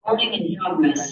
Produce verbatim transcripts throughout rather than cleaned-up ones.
Recording in progress.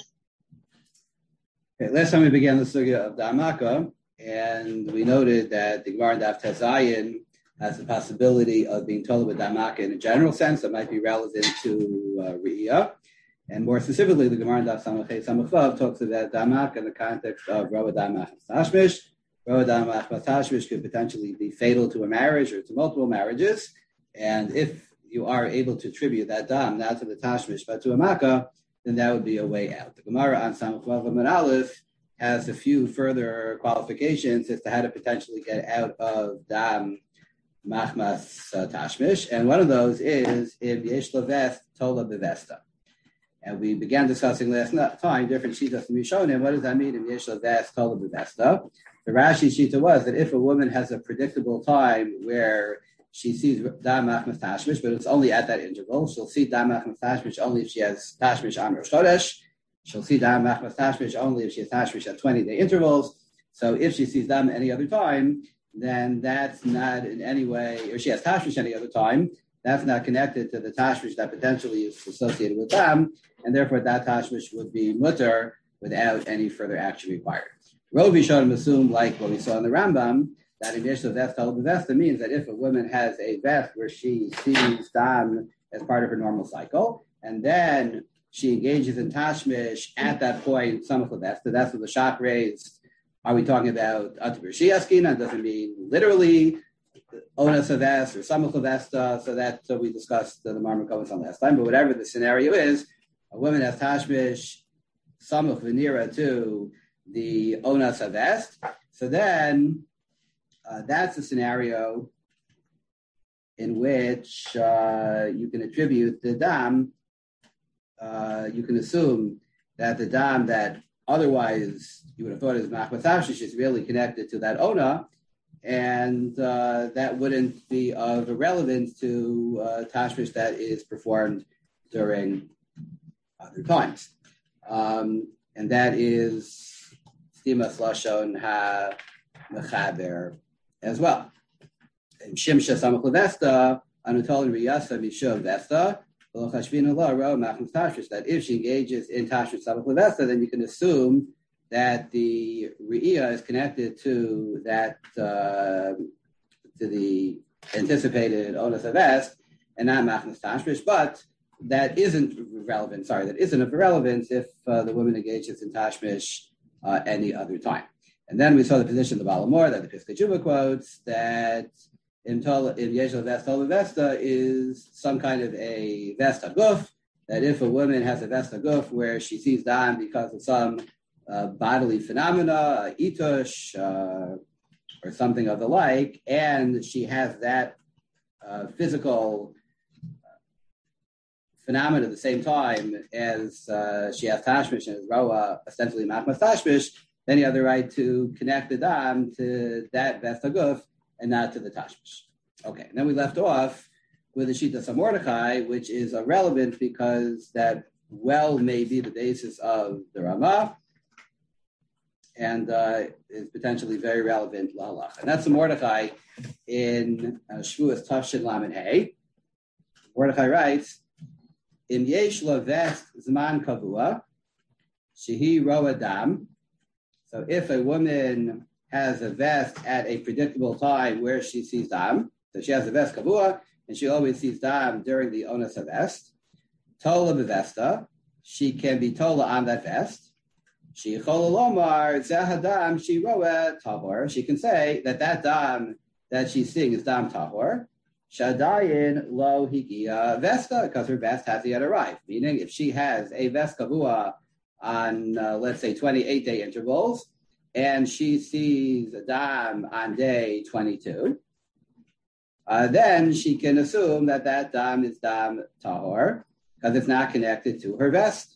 Okay, last time we began the sugya of Da'amaka, and we noted that the Gemara in Daf Tezayin has the possibility of being told with Da'amaka in a general sense that might be relevant to uh, Re'iyah. And more specifically, the Gemara in Daf Samachay Samachav talks about Da'amaka in the context of Roa Da'amach Tashmish. Roa Da'amach Tashmish could potentially be fatal to a marriage or to multiple marriages. And if you are able to attribute that Dam not to the Tashmish but to a Makkah, then that would be a way out. The Gemara on Samachvav and Aleph has a few further qualifications as to how to potentially get out of Dam Machmas uh, Tashmish, and one of those is Im Yesh Levest Tola Bevesta. And we began discussing last time different shitas from Rishonim. What does that mean? Im Yesh Levest Tola Bevesta. The Rashi shita was that if a woman has a predictable time where she sees Dam Machmas Tashmish, but it's only at that interval. She'll see Dam Machmas Tashmish only if she has Tashmish on Rosh Chodesh. She'll see Dam Machmas Tashmish only if she has Tashmish at twenty-day intervals. So if she sees Dam any other time, then that's not in any way, or she has Tashmish any other time, that's not connected to the Tashmish that potentially is associated with Dam, and therefore that Tashmish would be mutter without any further action required. Rov Rishonim assume, like what we saw in the Rambam, that in Yesh Levest Tola Bevesta means that if a woman has a vest where she sees Dam as part of her normal cycle, and then she engages in Tashmish at that point, Samach Levesta, that's what the Shach raised. Are we talking about Atabir Shiaskina? It doesn't mean literally Onas Avest or Samach Levesta, so that so we discussed the Marmar Kohen on last time, but whatever the scenario is, a woman has Tashmish, Samach Venira to the Onas Avest, so then Uh, that's a scenario in which uh, you can attribute the dam. Uh, you can assume that the dam that otherwise you would have thought is machmas tashmish is really connected to that ona, and uh, that wouldn't be of relevance to uh, tashmish that is performed during other times, um, and that is stimas lashon ha mechaber as well. And Shimsha Samach Levesta, Anatolin Riyasa Mishav Vesta, that if she engages in Tashmish Samach Levesta, then you can assume that the Re'iyah is connected to that, uh, to the anticipated Onas Avest, and not Machnas Tashmish, but that isn't relevant, sorry, that isn't of relevance if uh, the woman engages in Tashmish uh, any other time. And then we saw the position of the Balamor that the Piskei Teshuvah quotes that in Yesh Levest Tola Bevesta is some kind of a Vesta Guf, that if a woman has a Vesta Guf where she sees Dam because of some uh, bodily phenomena, uh, itush, uh, or something of the like, and she has that uh, physical uh, phenomena at the same time as uh, she has Tashmish and is Roa, ostensibly Machmas Tashmish, then you have the right to connect the Dam to that Vesta Guf and not to the Tashmish. Okay, and then we left off with the Shita Samordechai, which is irrelevant because that well may be the basis of the Ramah and uh, is potentially very relevant to Allah. And that's the Mordechai in uh, Shavuos Tafshin Lamed Hey. Mordechai writes, Im Yesh Levest Zman Kavua, Shehi Roa Dam. So if a woman has a vest at a predictable time where she sees Dam, so she has a vest kavua, and she always sees Dam during the Onas Avest, Tola Bevesta, she can be Tola on that vest. She Chola Lomar, Zahadam, she Roa Tahor. She can say that that Dam that she's seeing is Dam Tahor. Shadayin Lo Higia Vesta, because her vest hasn't yet arrived. Meaning, if she has a vest kavua on, uh, let's say, twenty-eight day intervals, and she sees a Dam on day twenty-two, uh, then she can assume that that Dam is Dam Tahor, because it's not connected to her vest.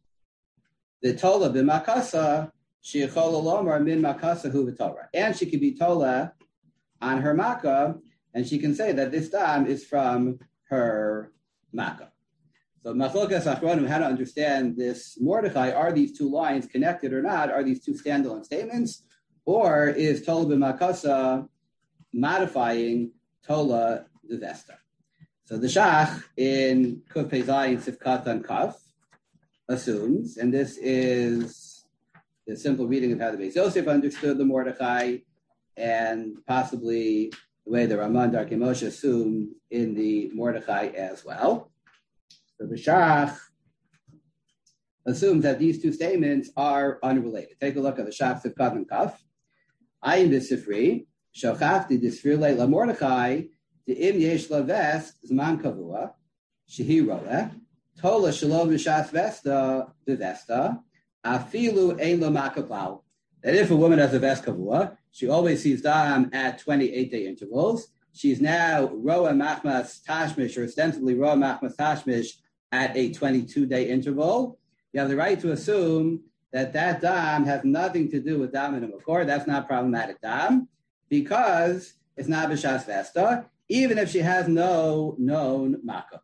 The Tola b'makasa, she chola lomar min makasa hu v'torah. And she can be Tola on her Makkah, and she can say that this Dam is from her Makkah. So Machlokas Achronim, how to understand this Mordechai, are these two lines connected or not? Are these two standalone statements? Or is Tola b'makasa modifying Tola the Vesta? So the Shach in Kuf Pei Zayin Sif Katan Kaf assumes, and this is the simple reading of how the Beis Yosef understood the Mordechai, and possibly the way the Raman Darkei Moshe assumed in the Mordechai as well. So the Shach assumes that these two statements are unrelated. Take a look at the Shach Sivkav and Kaf. Ayin b'sifri, shochachti disfirle la Mordechai, the im yesh la vest, zman kavua, shehi roeh, tola shalom v'shas vesta, v'vesta, afilu ein lo makaplau. That if a woman has a vest kavua, she always sees dam at twenty-eight day intervals. She's now roeh machmas tashmish, or ostensibly roeh machmas tashmish, at a twenty-two day interval. You have the right to assume that that dam has nothing to do with dam in a makor. That's not problematic dam, because it's not b'shas vesta, even if she has no known makkah.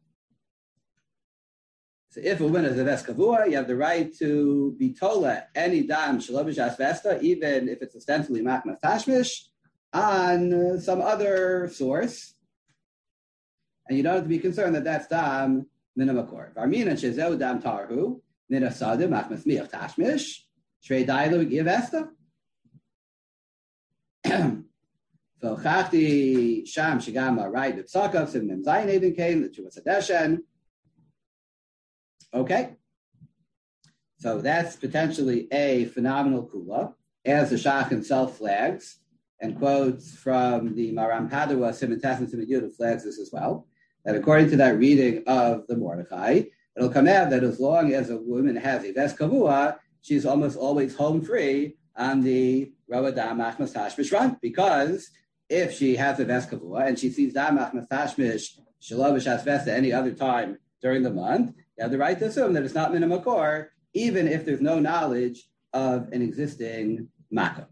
So if a woman has a vest kavua, you have the right to be tola any dam shelo b'shas vesta, even if it's ostensibly machmas tashmish, on some other source, and you don't have to be concerned that that's dam min a makor. Varmina shezeu dam tarhu. Nina Sadim, Achmas Miach Tashmish, Shrei Dailu Givesta. So Chachti Sham Shigama Rai Bipsakov, Sim Zayin Eden came, the Chuvas Hadeshen. Okay. So that's potentially a phenomenal kula, as the Shach himself flags, and quotes from the Maram Padua, Simon Tes and Simon Yud flags this as well, that according to that reading of the Mordechai, it'll come out that as long as a woman has a ves kavua, she's almost always home free on the roeh dam machmas tashmish run, because if she has a ves kavua and she sees dam machmas tashmish shalom b'shas vesta any other time during the month, you have the right to assume that it's not min a makor, even if there's no knowledge of an existing makkah.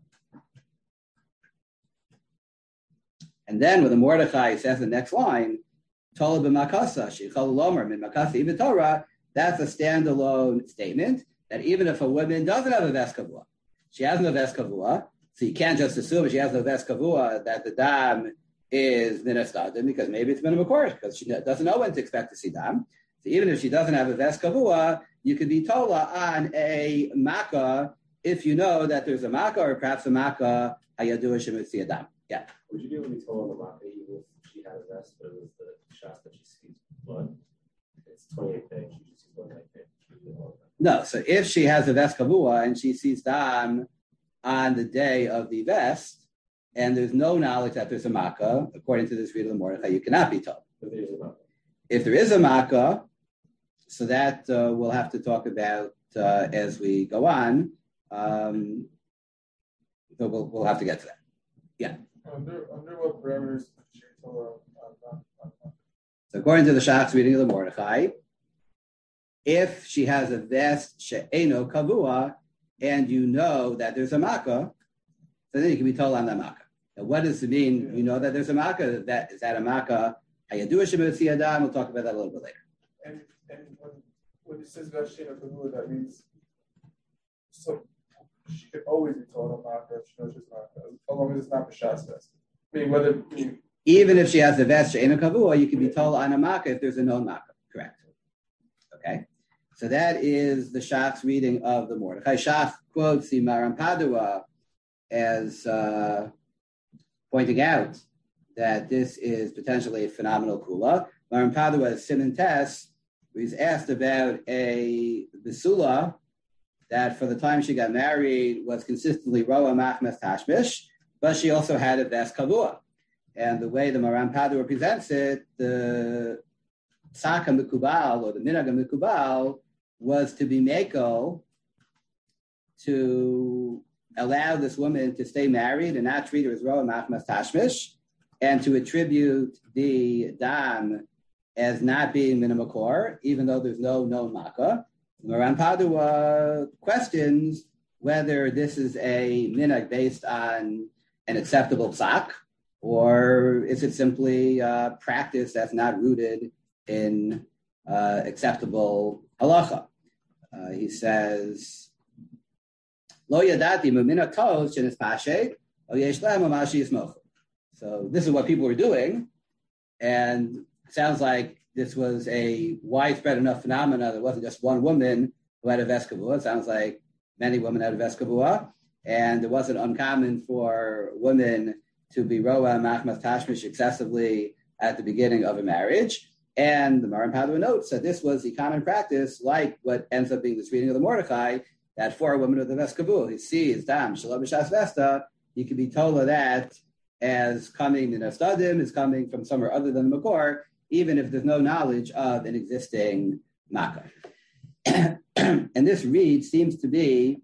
And then when the Mordechai says the next line, Tola b'makasa, sheichal lomer min makasa ibn Torah, that's a standalone statement that even if a woman doesn't have a ves kavua, she has no ves kavua, so you can't just assume she has no ves kavua that the dam is min hastadim, because maybe it's min makor, because she doesn't know when to expect to see dam. So even if she doesn't have a ves kavua, you could be tola on a makkah if you know that there's a makkah, or perhaps a makkah hayadua shemutzi adam. Yeah. Would you be able to be told on the makkah even if she has a vest, but it was the shot that she sees blood? It's twenty-eight days, she just sees blood like that. No, so if she has a vest kavua and she sees dam on the day of the vest, and there's no knowledge that there's a makkah, according to this read of the Mordechai, you cannot be told. If there's a makkah. If there is a makkah, so that uh, we'll have to talk about uh, as we go on. Um, so we'll, we'll have to get to that. Yeah. Under, under what parameters could she tell uh, uh, So according to the Shach's reading of the Mordechai, if she has a vest she'eno kavua, and you know that there's a makkah, so then you can be told on that makkah. Now, what does it mean? Yeah. You know that there's a makkah. That is that a makkah? Hayadua shemutzi adam. We'll talk about that a little bit later. And and when when it says vest she'eno kavua, that means so she could always be told on makkah if she knows she's makkah, as long as it's not b'shas vest. I mean, whether I mean, even if she has a vest she'eno kavua, you can be told on a makkah if there's a known makkah. Correct. Okay. So that is the Shach's reading of the Mordechai. Shach quotes the Maram Padua as uh, pointing out that this is potentially a phenomenal kula. Maram Padua is Simon Tes, where he's asked about a Basula that for the time she got married was consistently roeh machmas tashmish, but she also had a ves kavua. And the way the Maram Padua presents it, the Tzaka Mikubal, or the Minhag Mikubal, was to be meko, to allow this woman to stay married and not treat her as roeh machmas tashmish, and to attribute the dam as not being min makor, even though there's no known makkah. Maran Padua questions whether this is a minhag based on an acceptable psak, or is it simply a practice that's not rooted in uh, acceptable halacha. Uh, he says, Lo yadati mumina tos shenis pashe, o yesh lehem amashi yismochu. So this is what people were doing, and it sounds like this was a widespread enough phenomena. There wasn't just one woman who had a vest kavua. It sounds like many women had a vest kavua, and it wasn't uncommon for women to be roa machmas tashmish excessively at the beginning of a marriage. And the Maran Padua notes that this was the common practice, like what ends up being this reading of the Mordechai, that for a woman with a vest kavua, he sees dam shalom b'shas vesta, he can be told that as coming in a stadim, is coming from somewhere other than the Makor, even if there's no knowledge of an existing makkah. And this read seems to be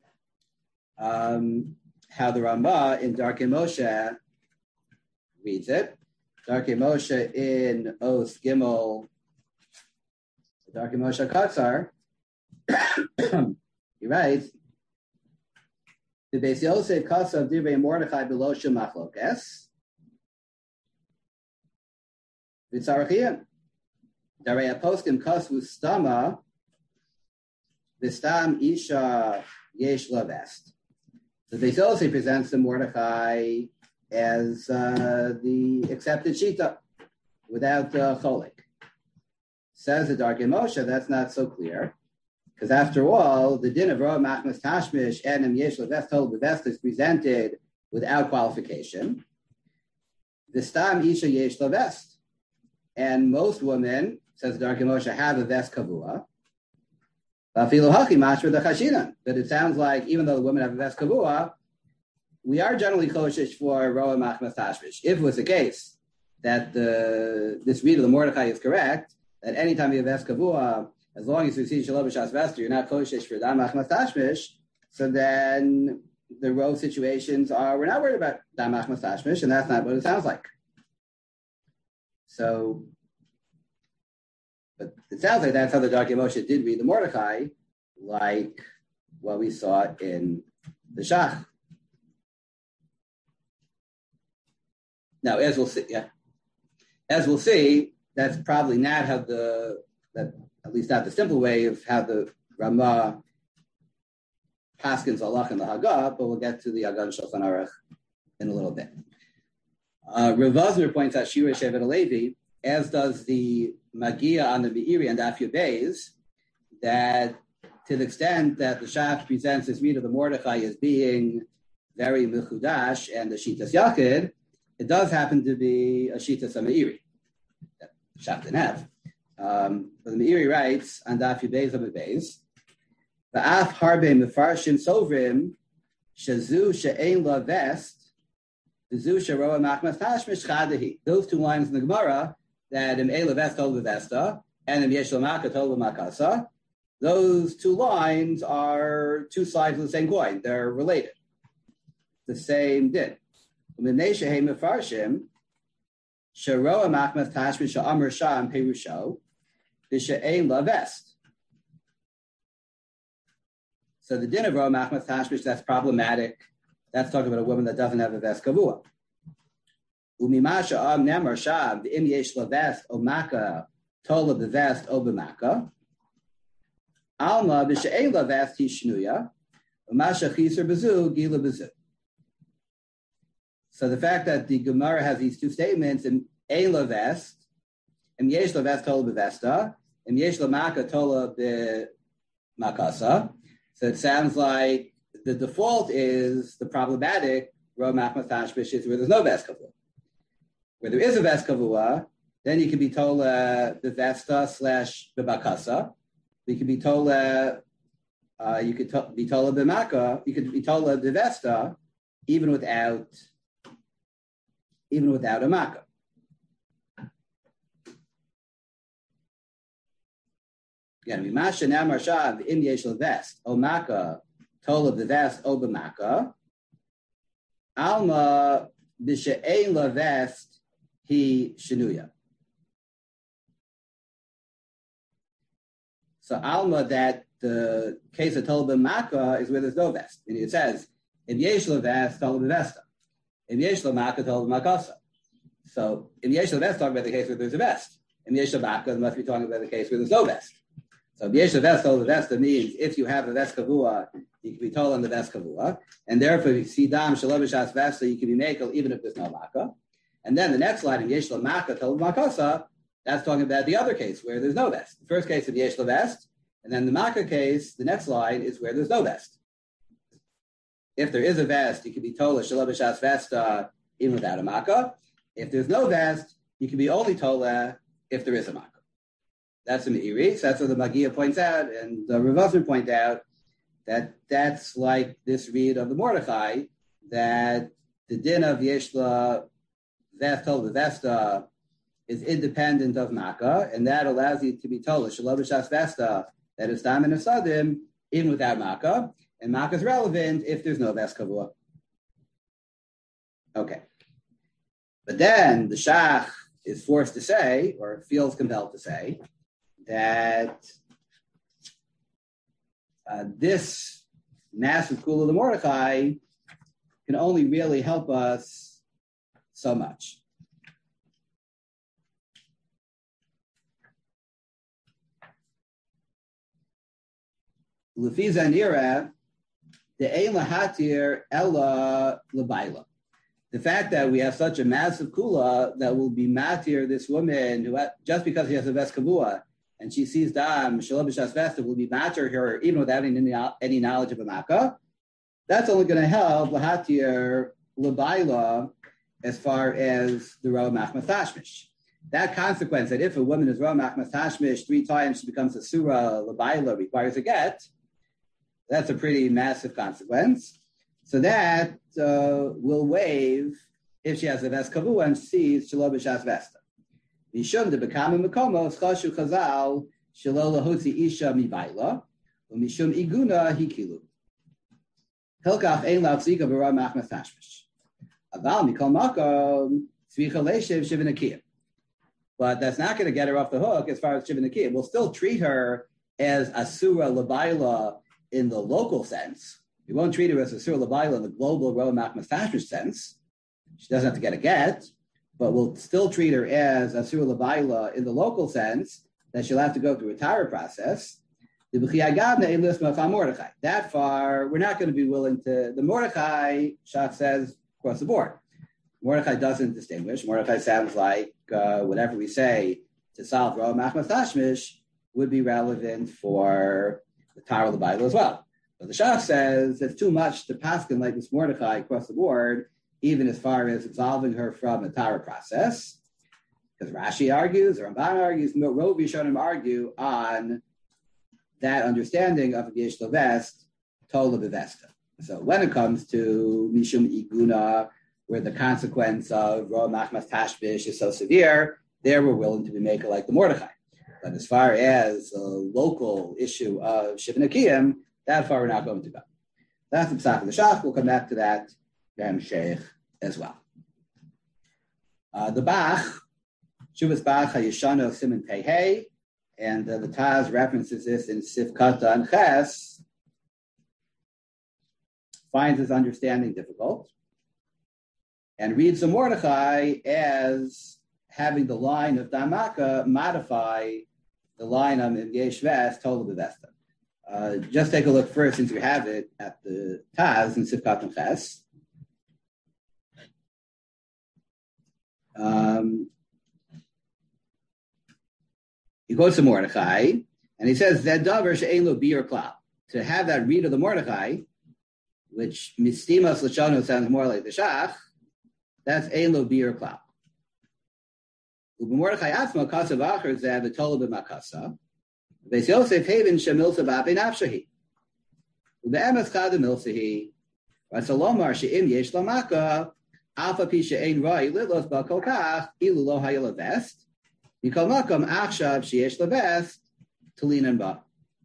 um, how the Rama in Darkei Moshe reads it. Darkei Moshe in Os Gimel, Darkei Moshe Katzar, he writes, the Beis Yosef Kasav Divrei Mordechai below Shemachlokes, Vitzarachiyim, Darei Aposkim Kasvu Stama, Vistam Isha Yesh Lavest. The Beis Yosef presents the Mordechai as uh, the accepted shita without uh, cholik. Says the Darkei Moshe, that's not so clear, because after all, the din of Roa Machmas Tashmish and Em Yesh Lavest Tol Bevest is presented without qualification. The Stam Isha Yesh Lavest, and most women, says the Darkei Moshe, have a vest kavua. But it sounds like even though the women have a vest kavua, we are generally koshish for roa machmas tashmish. If it was the case that the this read of the Mordechai is correct, that anytime you have vest kavua, as long as you see shalom b'shas vesta, you're not koshish for dam machmas tashmish. So then the row situations are we're not worried about dam machmas tashmish, and that's not what it sounds like. So. But it sounds like that's how the Darkei Moshe did read the Mordechai, like what we saw in the Shach. Now, as we'll see, yeah, as we'll see, that's probably not how the that at least not the simple way of how the Ramah paskins halach and the Haggah, but we'll get to the Haggah and Shulchan Aruch in a little bit. Uh, Rav Vosner points out Shira Shevet Alevi, as does the Magia on the Meiri and Daf Beis, that to the extent that the Shach presents his read of the Mordechai as being very mechudash and the Shitas Yachid, it does happen to be a Shitas Meiri that the Shach didn't have. Um, but the Meiri writes on Daf Beis of Beis, Va'af harbe mefarshim sovrim shazu she'ein la vest v'zu she'roa machmas tashmish chadahi. Those two lines in the Gemara, that im Eila Vest Tol B'Vesta and im Yesh L'Maka Tol B'Makasa, those two lines are two sides of the same coin. They're related. The same din. U'mimnei shehem mefarshim sheroa machmas tashmish she'amar sham perusho v'she'ein la vest. So the din of roa machmas tashmish, that's problematic. That's talking about a woman that doesn't have a vest kavua. Umimasha am nemar shab the im yesh lavest omaka tola bevest obamaka alma b'she'ei lavest hishnuya umasha chiser bezu gila bezu. So the fact that the Gemara has these two statements in ein lavest im yesh lavest tola bevesta im yesh lamaka tola bemakasa, so it sounds like the default is the problematic roa machmas tashmish is where there's no vest kavua. Where there is a vest kavua, then you can be told uh, the vesta slash the bakasa. You can be told uh, uh, you could to- be told the maka. You could be told the vesta even without even without a maka. Again, mimasha namar shav im yesh vest o maka told the vest o b'maka alma b'she'ein la vest. He shinuya. So alma, that the case of Tol B'Maka is where there's no vest. And it says, Im yesh vest Tol B'Vesta. Im yesh Maka Tol B'Makasa. So Im yesh vest talking about the case where there's a vest. Im yesh Maka must be talking about the case where there's no vest. So Im yesh vest Tol B'Vesta means if you have a vest kavua, you can be told on the vest kavua. And therefore, if you see dam shalom b'shas vesta, you can be makel even if there's no maka. And then the next line, in Yesh Maka Tol Makasa, that's talking about the other case where there's no vest. The first case of Yesh Vest And then the Makkah case, the next line is where there's no vest. If there is a vest, you can be tola shalom b'shas vesta even without a Makkah. If there's no vest, you can be only tola if there is a Makkah. That's a Meiri. So that's what the Magia points out, and the Rav Osmer point out that that's like this read of the Mordechai, that the din of Yeshla vest tola vesta is independent of Makkah, and that allows you to be tola shalom b'shas vesta that is dam and asadim even without Makkah, and Makkah is relevant if there's no vest kavua. Okay. But then the Shach is forced to say, or feels compelled to say, that uh, this massive kula of the Mordechai can only really help us so much. Lefi zanira, the ein lahatir ella lebaila. The fact that we have such a massive kula that will be matir this woman who, just because she has a ves kavua and she sees dam shalom b'shas vesta, will be matir her even without any, any knowledge of a makkah. That's only going to help lahatir lebaila as far as the roh machmas tashmish. That consequence that if a woman is roh machmas tashmish three times she becomes a surah lebaila, requires a get. That's a pretty massive consequence. So that uh, will waive if she has a ves kavua and sees shalom b'shas vesta. Mishum de bekam mekomos chashu chazal shelo lahotzi isha mibayla u'mishum iguna hikilu. Hilkach ein la'afzika b'ra machmas tashmish. Aval mikol makom tzvicha leishiv shivin. But that's not going to get her off the hook as far as shivin. We'll still treat her as asura labayla in the local sense. We won't treat her as a surah l'bayla in the global roh machmas tashmish sense. She doesn't have to get a get, but we'll still treat her as a surah l'bayla in the local sense, that she'll have to go through a tara process. That far, we're not going to be willing to. The Mordechai, Shach says, across the board. Mordechai doesn't distinguish. Mordechai sounds like uh, whatever we say to solve roh machmas tashmish would be relevant for the tara l'bayla as well. But the Shach says it's too much to paskin like this Mordechai across the board, even as far as absolving her from the Tara process. Because Rashi argues, or Ramban argues, Rov Yishonim argue on that understanding of Yesh Lovest, Tola Bevesta. So when it comes to Mishum Iguna, where the consequence of Roh Machmas Tashbish is so severe, there we're willing to be making like the Mordechai. But as far as a local issue of Shivin Akiyim, that far we're not going to go. That's the Psach of the Shach. We'll come back to that Ram Sheikh as well. Uh, the Bach, Shuvas Bach HaYeshano Siman Pei, and uh, the Taz references this in Sif Kata and Ches, finds his understanding difficult, and reads the Mordechai as having the line of Damaka modify the line on Yesh Ves, Tola Bevesta. Uh, just take a look first, since we have it, at the Taz in Sifkat and Ches. Um, he goes to Mordechai, and he says, Zedavar she'ein lo bir klal. To have that read of the Mordechai, which mistimas l'shono sounds more like the Shach, that's ein lo bir klal. U'b'Mordechai atzma kasav acher zeh v'tola b'makasa. Beis Yosef Haven Shemilsa Bape Nafshahi. Ube'emes Chada Milsahi. Ratzalomar She'im Yesh Lamaka. Alpha Pisha Ein Rai Litlos Bakokach. Ilu Lo Hayel Vest. Mikol Makam Achshav Sheyesh Lavest. Talinan Ba.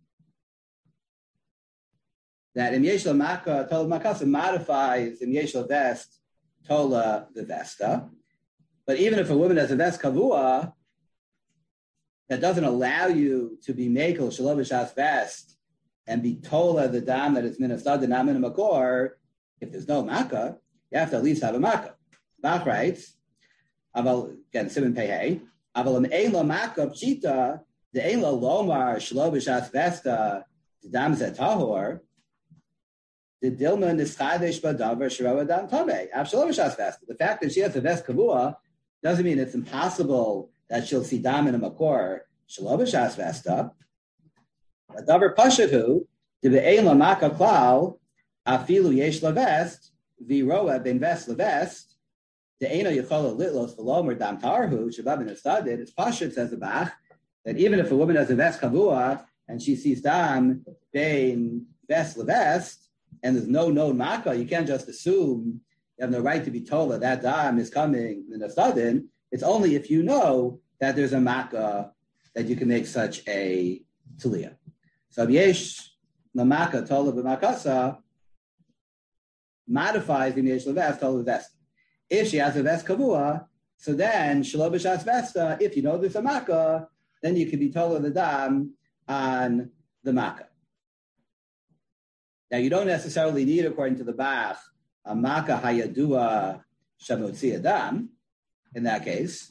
That Im Yesh Lamaka Tola Makasa modifies Im Yesh Lavest Tola the Vesta. But even if a woman has a Vest Kavua, that doesn't allow you to be mekel shalom b'shas vest and be tola the dam that is minasad and not makor. If there's no makkah, you have to at least have a makkah. Bach writes, aval again siman pehei, aval am ein lo makkah pshita the ein lo lomar shalom b'shas vesta the dam zet tahor the dilma nischadesh b'davar shiro adam tamei av shalom b'shas vesta. The fact that she has a vest kavua doesn't mean it's impossible that she'll see dam in a makor shalom b'shas vesta. Davar Pashatu, the Be'ein Lamaka Klal, Afilu Yesh Lavest, Viroa Ben Vest Lavest, the Eino Yechola Litlos Velomer Dam Tarhu, Shabab and Studied, it's Pashat, says the Bach, that even if a woman has a vest kavua and she sees Dam Bein Vest Lavest, and there's no known Maka, you can't just assume you have no right to be told that that Dam is coming in a sudden. It's only if you know that there's a Maka that you can make such a Tuliyah. So Yesh Lamaka Tola B'Makasa modifies the Yesh Lavest Tola Vest. If she has a vest kavua, so then Shelo B'Shas Vesta, if you know there's a Maka, then you can be told the Dam on the Maka. Now you don't necessarily need, according to the Bach, a Maka Hayadua Shamotzi Adam in that case.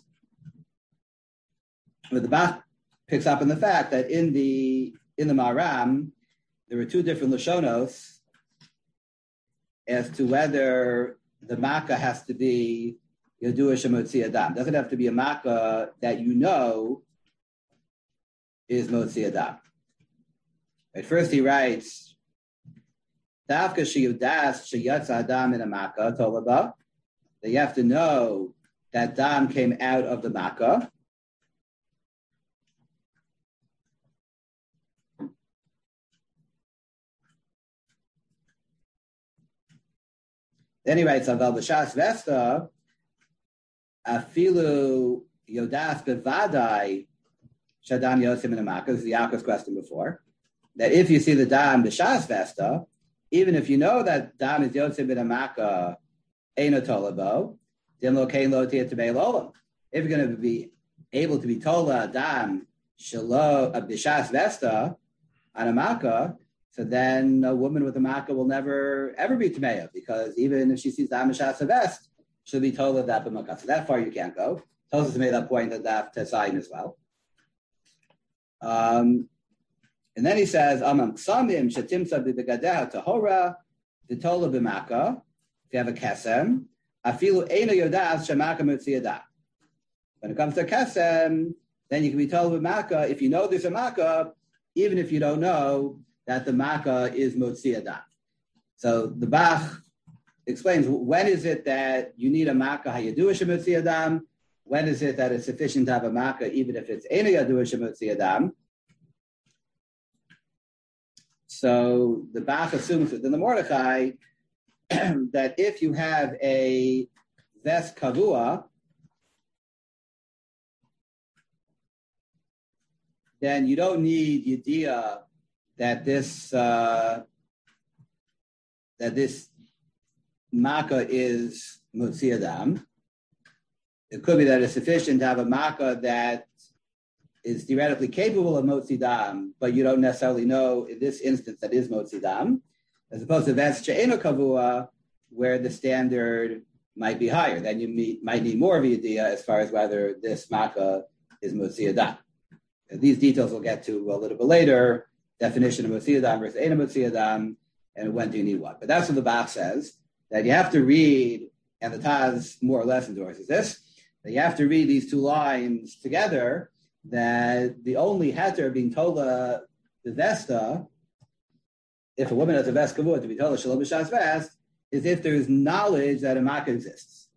But the Bach picks up on the fact that in the in the Maram, there were two different Lashonos as to whether the Makkah has to be Yadua Shemotzi Adam. It doesn't have to be a Makkah that you know is Motzi Adam. At first he writes, Davka Sheyudas Sheyatz Adam in a Makkah, Tolaba, that you have to know that Dam came out of the Makkah. Then he writes, Aval B'Shas Vesta, Afilu Yodas Bevadai Shadam Yosim in a Makkah. This is Yaakov's question before. That if you see the Dam B'Shas Vesta, even if you know that Dam is Yosim in a Makkah, Eino Tolabo, then Lo Kein Lo Tia Tebei Lolam. If you're going to be able to be Tola Dam Shalo B'Shas Vesta on a Makkah, so then a woman with a Makkah will never, ever be Tameya, because even if she sees the Amashas Vest, she'll be told of that B'Makkah. So that far you can't go. Tells us to make that point that that Tesayin as well. Um, and then he says, Amam Ksamim, Shatimsa B'Begadeha Tahora, V'Tola B'Makkah, if you have a Kesem, Afilu Eino Yodas Shemaka Mutziyadah. When it comes to Kesem, then you can be told B'Makkah, if you know there's a Makkah, even if you don't know that the Makkah is Motzi Adam. So the Bach explains, when is it that you need a Makkah Hayaduah Shemotzi Adam? When is it that it's sufficient to have a Makkah, even if it's Eino Yaduah Shemotzi Adam? So the Bach assumes within the Mordechai that if you have a Ves Kavua, then you don't need Yediyah that this uh, that this Makkah is Motzi Adam. It could be that it's sufficient to have a Makkah that is theoretically capable of Motzi Adam, but you don't necessarily know in this instance that is Motzi Adam, as opposed to Ves She'eno Kavua, where the standard might be higher. Then you meet, might need more of a idea as far as whether this Makkah is Motzi Adam. These details we'll get to a little bit later. Definition of Motzi Adam versus Eino Motzi Adam, and when do you need what? But that's what the Bach says, that you have to read, and the Taz more or less endorses this, that you have to read these two lines together, that the only heter being tola the Vesta, if a woman has a Vest Kavua to be tola Shalom B'Shas Vest, is if there's knowledge that a Makkah exists.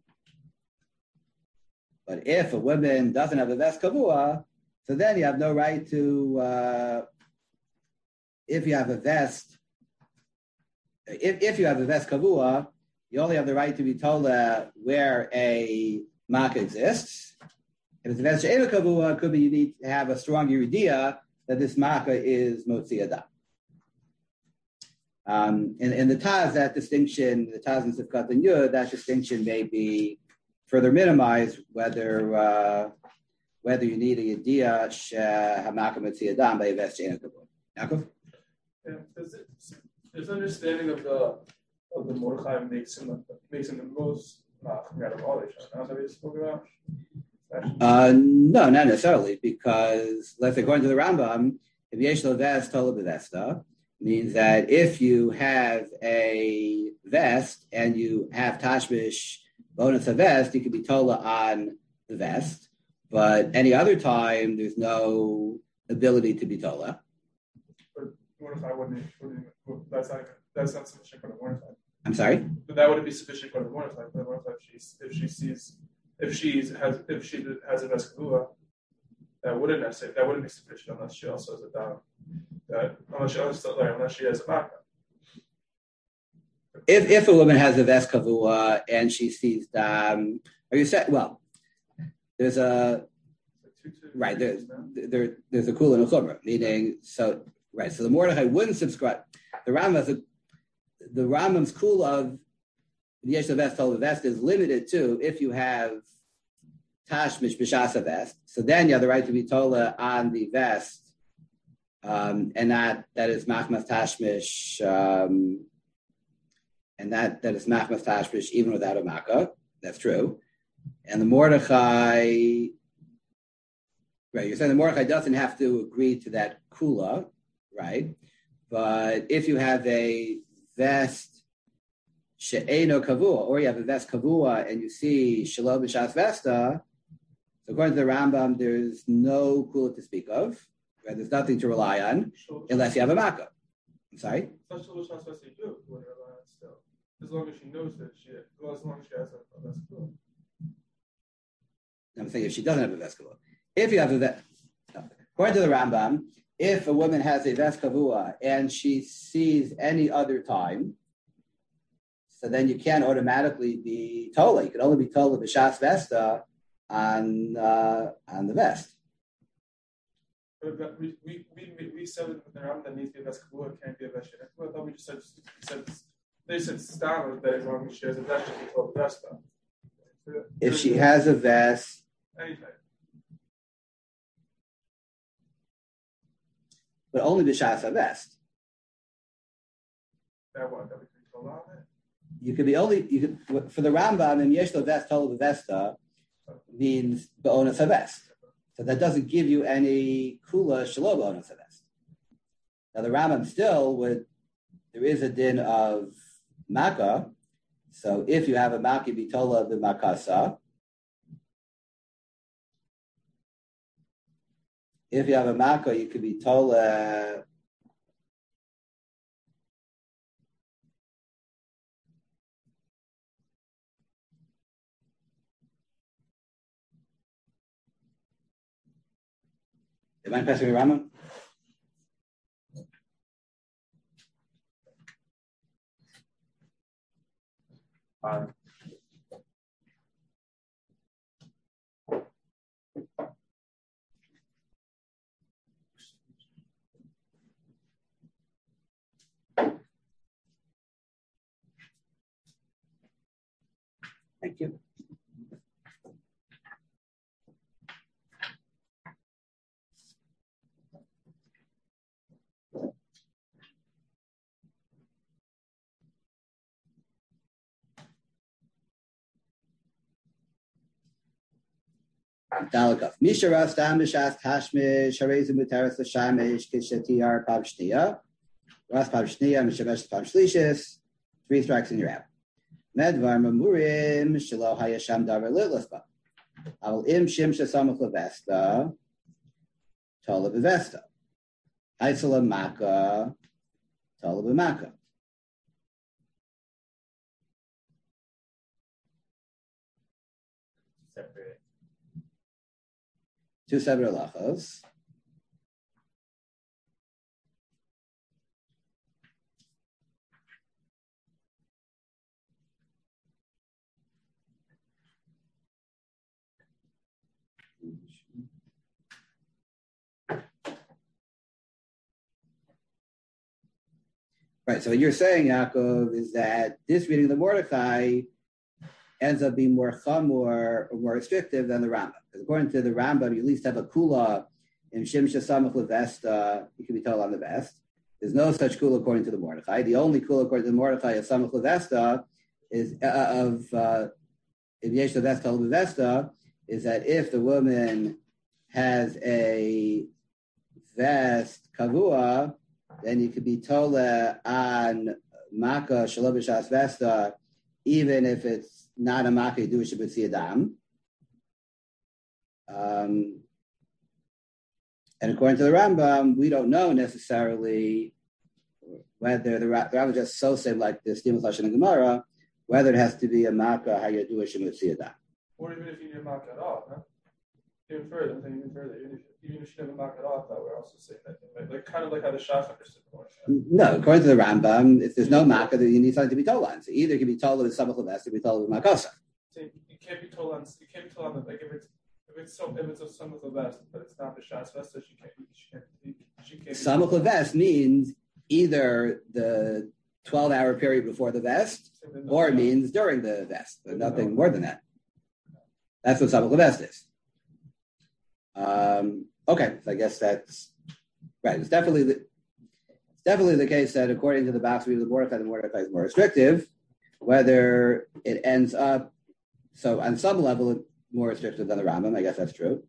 But if a woman doesn't have a Vest Kavua, so then you have no right to, uh, if you have a vest, if, if you have a vest kavua, you only have the right to be told uh, where a Makkah exists. If it's a vest she'ena kavua, it could be you need to have a strong idea that this Makkah is Motzi Adam. Um, in, in the Taz, that distinction, the Taz and Sivkat and Yud, that distinction may be further minimized, whether uh, whether you need a idea she'hamaka Motzi Adam by a vest she'ena kavua. Yaakov? Yeah, does it, his understanding of the of the Mordechai makes him makes him the most machmir out of all the Shana that we spoke about. Uh, no, not necessarily, because let's say according to the Rambam, if yesh lo vest tola b'vesta means that if you have a vest and you have tashmish bonus a vest, you can be tola on the vest, but any other time there's no ability to be tola. But Mordechai wouldn't, wouldn't, that's not, that's not sufficient for the Mordechai. I'm sorry? But that wouldn't be sufficient for the Mordechai. For the Mordechai, if she, if she sees, if she has, if she has a Veskavua, that wouldn't necessarily, that wouldn't be sufficient unless she also has a Dam. That, unless she, unless she has a Maka. If if a woman has a ves kavua and she sees dam, are you saying? Well, there's a right there. There there's a kula and a chumrah, meaning so right. So the Mordechai wouldn't subscribe. The Rambam the the Rambam's kula of the yesh ves tol vest is limited to if you have tashmish b'shasa vest. So then you have the right to be tola on the vest, um, and that that is machmas tashmish. Um, And that, that is machmas tashmish even without a makkah. That's true. And the Mordechai, right, you're saying the Mordechai doesn't have to agree to that kula, right? But if you have a vest she'eno kavua, or you have a vest kavua and you see shalom b'shas vesta, so according to the Rambam, there's no kula to speak of, right? There's nothing to rely on unless you have a makkah. I'm sorry? As long as she knows that she, well, as long as she has a, a veskavua. I'm saying if she doesn't have a veskavua. If you have a ves, according to the Rambam, if a woman has a veskavua and she sees any other time, so then you can't automatically be tola. You can only be tola b'shas vesta on uh, on the vest. But we we we we said with the Rambam that needs to be a veskavua, it can't be a veskavua. I thought we just said said. They said standard that as long as she has a vest, she can call the vest. If she has a vest, anything. But only b'shas a vest. That what? That we can call on it? You could be only you could for the Rambam and yeshlo vest tola vesta means ba'onas havest. So that doesn't give you any kula shalom ba'onas havest. Now the Rambam still would. There is a din of makkah. So if you have a makkah bitola b'makasa, if you have a makkah, you could be tola. Am I passing the Rambam? Um, Thank you. Dalakov. Misha Rastam Bishas Tashmish, Hareza Mutaras Shamish, Kishatiar Pavshnia, Ras Pavshnia, Mishavesh Pavshlishis, three strikes in your app. Medvar Mamurim, Shilo Hayasham Davar Litlaspa. Al Im Shim Shasamach Lavesta, Tola Bivesta. Aisala Maka, Tola Bimaka. separate. Two separate halachos. Right, so what you're saying, Yaakov, is that this reading of the Mordechai ends up being more chamor or more restrictive than the Rambam. Because according to the Rambam, you at least have a kula in Shimsha Samach Levesta, you can be told on the vest. There's no such kula according to the Mordechai. The only kula according to the Mordechai of Samach Levesta is uh, of uh, if Yesh Levesta Levesta is that if the woman has a vest kavua, then you could be told on Makkah Shalom B'Shas Vesta, even if it's not a Makkah, you do a Shabbat Adam. Um, and according to the Rambam, we don't know necessarily whether the, the Rambam just so say like the Stimul Lashon and Gemara, whether it has to be a Makkah, how you do a Shemut Siyadam. Or even if you need a Makkah at all, huh? Even further, I'm saying even further, even if, even if you have a Makkah at all, I thought we're also saying that, like, like kind of like how the Shach understood the Morning. No, according to the Rambam, if there's no Makkah, then you need something to be told on. So either it can be told with Samach Leves or be told with Makasa. So you can't be told on, you can't be told on, like, if it's, if it's so, if it's a Samach Leves, but it's not the Shas Vest, so she can't, she can't, she can't. Samach Leves means either the twelve-hour period before the vest, or it means during the vest, but nothing more than that. That's what Samach Leves is. Um, okay, so I guess that's right. It's definitely the, it's definitely the case that according to the box read of the Mordechai, the Mordechai is more restrictive. Whether it ends up, so on some level, it's more restrictive than the Rambam. I guess that's true.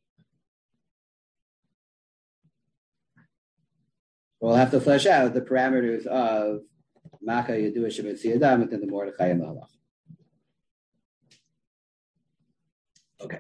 We'll have to flesh out the parameters of Makkah Yedua Shemut Siyadam within the Mordechai and the Halach. Okay.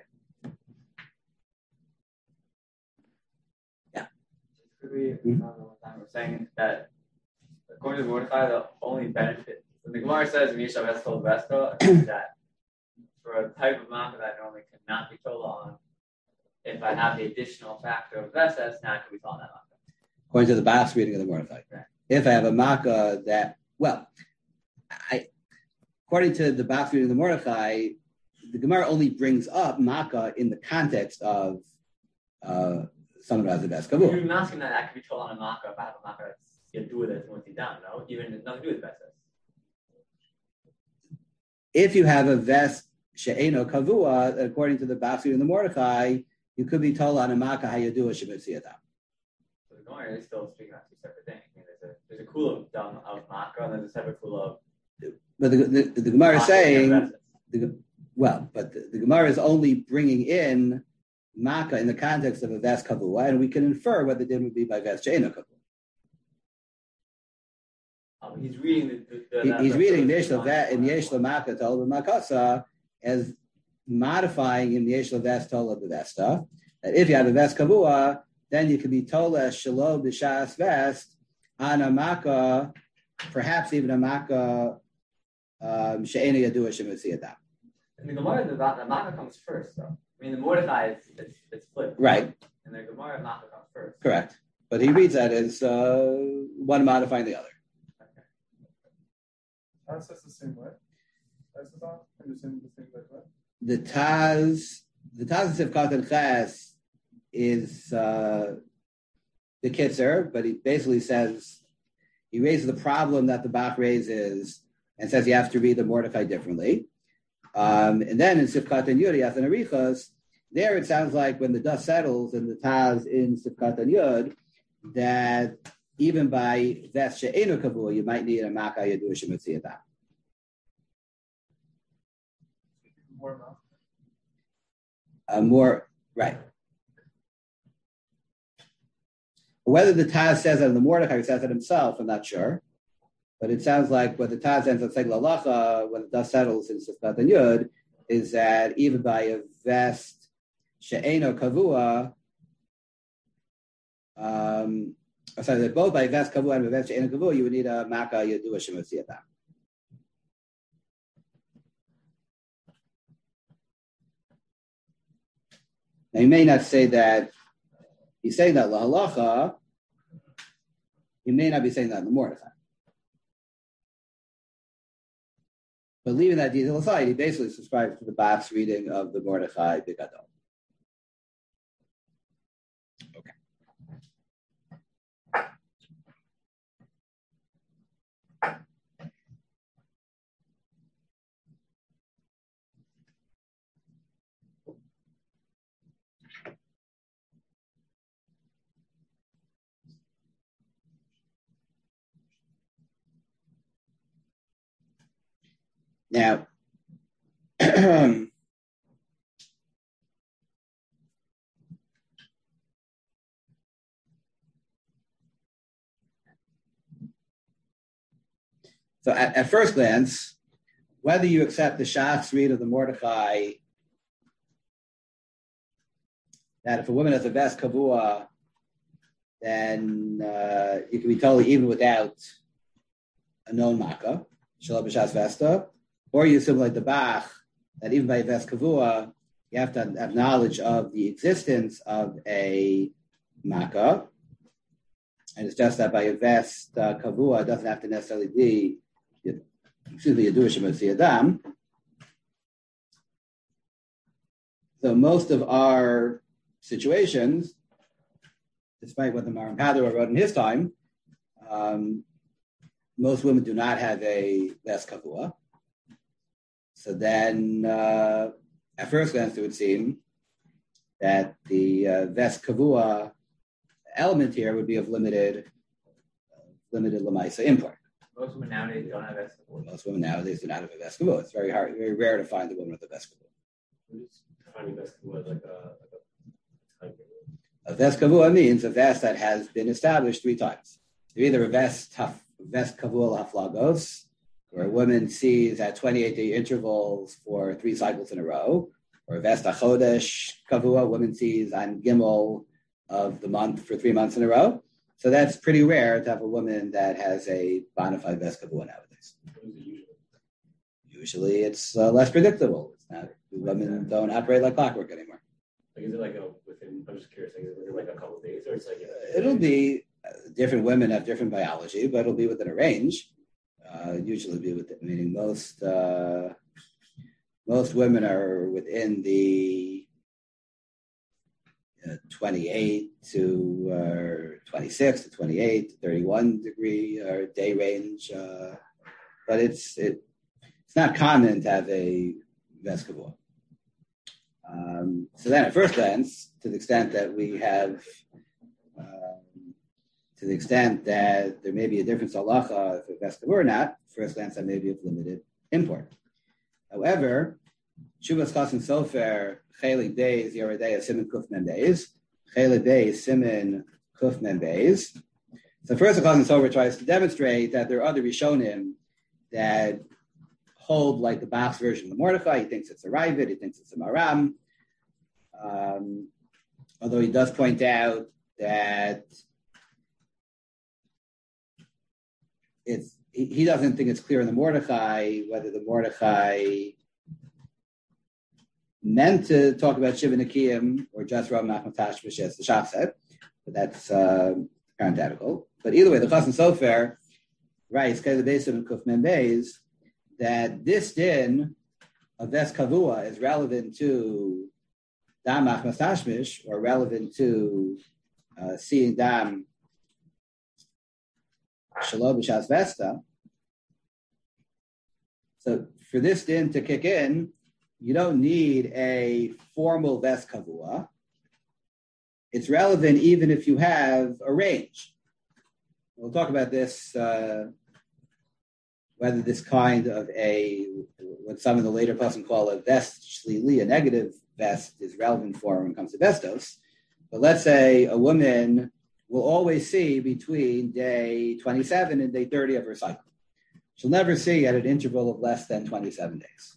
We mm-hmm. We're saying that according to Mordechai, the only benefit when the Gemara says in Yishav Eskel Vesto that for a type of makkah that normally cannot be told on, if I have the additional factor of Vestas, now I can be told on that makkah. According to the Bach's reading of the Mordechai. Right. If I have a makkah that, well, I, according to the Bach's reading of the Mordechai, the Gemara only brings up makkah in the context of uh, someone who has a best kavua. You're asking that that could be told on a makkah if I have a makkah that's you do with it once you down, no? Even nothing to do with Vestas. If you have a vest she'eno kavua, according to the Bach's reading of the Mordechai, you could be told on a makkah how you do a shemut siyadam. So the Gemara is still speaking about two separate things. I mean, there's a there's a kula done of makkah, and then there's a separate kula of. But the, the, the, the Gemara is saying, the, well, but the, the Gemara is only bringing in makkah in the context of a vest kavua, and we can infer what the din would be by vest she'eno kavua. Um, he's reading the. the, the he, he's reading Yesh Levet in Yesh Lemakah Tol B'Makasa as modifying in Yesh Leves Tol B'Vesta. That if you have a vest kavua, then you can be told as Shalom B'Shas Vest on a makkah, perhaps even a makkah she'ena yadua shemut siyadam. And the Gemara, the, the makkah comes first, though. I mean, the Mordechai is it's, it's flipped. Right. And the Gemara makkah comes first. Correct. But he reads that as uh, one modifying the other. Okay. That's the same way. That's the thought. I'm just saying the same way. The Taz, the Taz of Katan Ches is uh, the Kitzer, but he basically says he raises the problem that the Bach raises and says you have to read the Mordechai differently. Um, and then in Sifkat and Yud, Yathan Arichas, there it sounds like when the dust settles in the Taz in Sifkat and Yud, that even by Ves She'enu Kavua, you might need a Makkah Yadu Shemut Siyadam. More, uh, more, right. Whether the Taz says it in the Mordechai or says it himself, I'm not sure. But it sounds like what the Taz ends up saying, Lalacha, when the dust settles in Sifkat and Yud, is that even by a vest she'eno kavua, um, sorry, that both by a vest kavua and a vest she'eno kavua, you would need a makkah yadua shemut siyadam. Now, you may not say that he's saying that Lahalacha, he may not be saying that in the Mordechai. But leaving that detail aside, he basically subscribes to the Bach's reading of the Mordechai B'Gadol. Okay. Now, so at, at first glance, whether you accept the Shach's read of the Mordechai, that if a woman has a vest kavua, then uh, you can be totally even without a known makkah, shalom b'shas vesta, or you assume like the Bach that even by ves kavua you have to have knowledge of the existence of a makkah, and it's just that by a vest uh, kavua it doesn't have to necessarily be, excuse me, a Jewish Adam. So most of our situations, despite what the Maram Padua wrote in his time, um, most women do not have a ves kavua. So then, uh, at first glance, it would seem that the uh, ves kavua element here would be of limited, uh, limited lamaisa import. Most women nowadays don't have ves kavua. Most women nowadays do not have a ves kavua. It's very hard, very rare to find a woman with a ves kavua. We're just defining ves kavua as like a, like a time period. A ves kavua means a vest that has been established three times. They're either a vest, vest kavua haflagos, where a woman sees at twenty-eight day intervals for three cycles in a row, or vest achodesh kavua, woman sees on gimel of the month for three months in a row. So that's pretty rare to have a woman that has a bona fide vest kavua nowadays. What is it usually? Usually it's uh, less predictable. It's not, women don't operate like clockwork anymore. Like, is it like a within? I'm just curious. Like, is it within like a couple of days, or it's like a, It'll be uh, different women have different biology, but it'll be within a range. Uh, usually be with, meaning most uh, most women are within the uh, twenty-eight to uh, twenty-six to twenty-eight to thirty-one degree or day range, uh, but it's it it's not common to have a ves kavua. Um, so then, at first glance, to the extent that we have. Um, To the extent that there may be a difference halacha if it's ves kavua or not, first glance that may be of limited import. However, Shuvas Chassan Sofer Chelik Beis Yerodei Siman Kuf Mem Beis Chelik Beis Siman Kuf Mem Beis. So first, the Chassan Sofer tries to demonstrate that there are other Rishonim that hold like the Bach's version of the Mordechai. He thinks it's a Ravid, he thinks it's a Maram. Um, although he does point out that it's he, he doesn't think it's clear in the Mordechai whether the Mordechai meant to talk about Shiva Nikiyim or just Ram Nachman Tashmish as the Shach said, but that's uh, parenthetical. But either way, the Chassan Sofer writes, Kuf Mem Beis, that this din of Ves Kavua is relevant to Dam Nachman Tashmish or relevant to uh, seeing Dam Shalom b'shas vesta. So for this din to kick in, you don't need a formal ves kavua. It's relevant even if you have a range. We'll talk about this, uh, whether this kind of a, what some of the later person call a vest shlili, a negative vest, is relevant for when it comes to vestos. But let's say a woman will always see between day twenty-seven and day thirty of her cycle. She'll never see at an interval of less than twenty-seven days.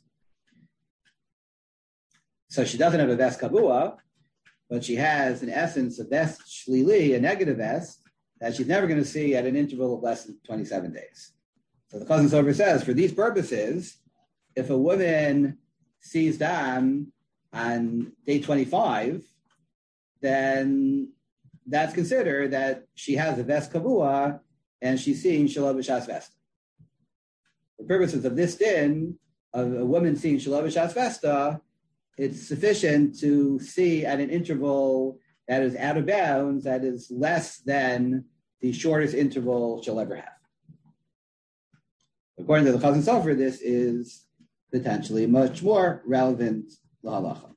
So she doesn't have a ves kavua, but she has, in essence, a vest shlili, a negative vest, that she's never going to see at an interval of less than twenty-seven days. So the Chassan Sofer says, for these purposes, if a woman sees dam on day twenty-five, then that's considered that she has a ves kavua and she's seeing shalom b'shas vesta. For purposes of this din, of a woman seeing shalom b'shas vesta, it's sufficient to see at an interval that is out of bounds, that is less than the shortest interval she'll ever have. According to the Chassan Sofer, this is potentially much more relevant to halacha.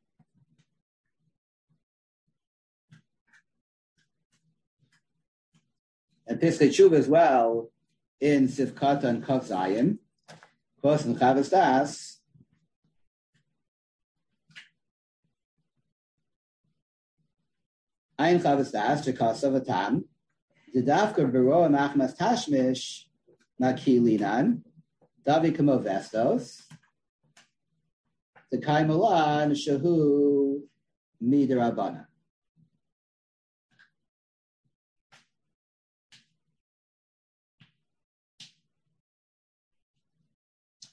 And Piskei Tshuva as well in Sivkata and Kaf Zayin, Kos and Chavas Das, Ein Chavas Das, Chekasa Vatam, Didavka Bero Machmas Tashmish, Makilinan, Davi Kamo Vestos, Tekai Milan, Shahu Midarabana.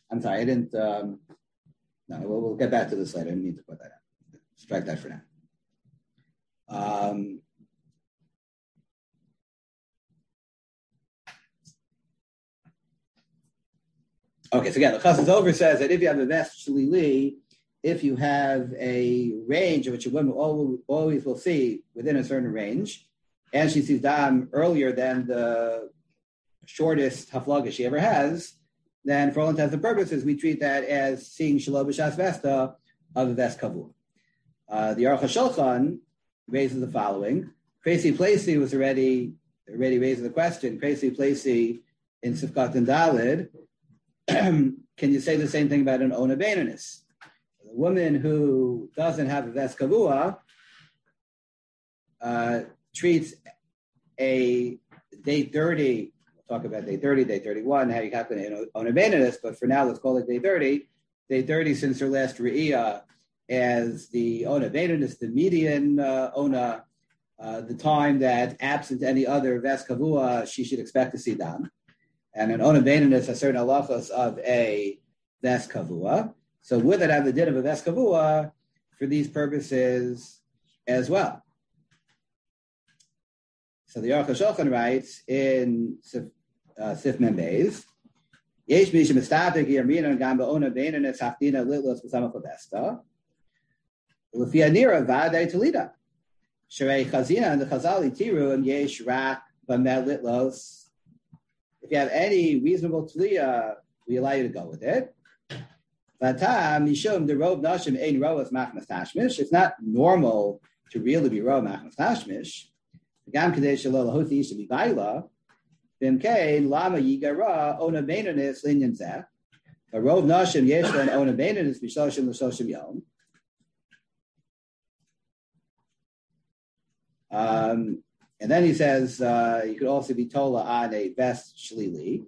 I'm sorry, I didn't. Um, no, we'll, we'll get back to this later. I didn't mean to put that out. Strike that for now. Um, okay, so again, the Chassid's over says that if you have a vest shlili, if you have a range of which a woman always, always will see within a certain range, and she sees dam earlier than the shortest haflaga she ever has, then for all intents and purposes, we treat that as seeing Shalom B'Shas Vesta of a Vest Kavua. Uh, the Aruch HaShulchan raises the following. Crazy Placey was already already raising the question. Crazy Placey in Sifkat and Dalid, can you say the same thing about an Ona Beinanis? The woman who doesn't have a Vest Kavua uh, treats a day thirty. Talk about day thirty, day thirty-one, how you calculate on a Beinanis, but for now, let's call it day thirty. Day thirty, since her last Re'iyah, as the Ona Beinanis, the median uh, Ona, uh, the time that, absent any other Ves Kavua, she should expect to see Dam. And an Ona Beinanis has certain halachos of a Ves Kavua. So would it have the din of a Ves Kavua for these purposes as well? So the Aruch HaShulchan writes in Sif, uh, Sif Membeis, Yesh Mishim Estatik Yirmina Gamba Ona Beinanis Hafdina Litlos B'Samach Besta L'Fia Nira Va'adei Talida Sharei Chazina and the Chazali Tiru Yesh Rak B'Meh Litlos. If you have any reasonable Talia, we allow you to go with it. Vatam Yishum the Rob Nashim Ein Roas Machmas Tashmish. It's not normal to really be Rob Machmas Tashmish. Gam Kadesh Shalol Hoti should be Baila. Bimkain Lama Yigara Ona Beinanis Linyan Zeh. A Rov Nashim Yeshlan Ona Beinanis Bishoshim L'Shoshim Yom. Um, and then he says uh, you could also be Tola on a Vest Shlili.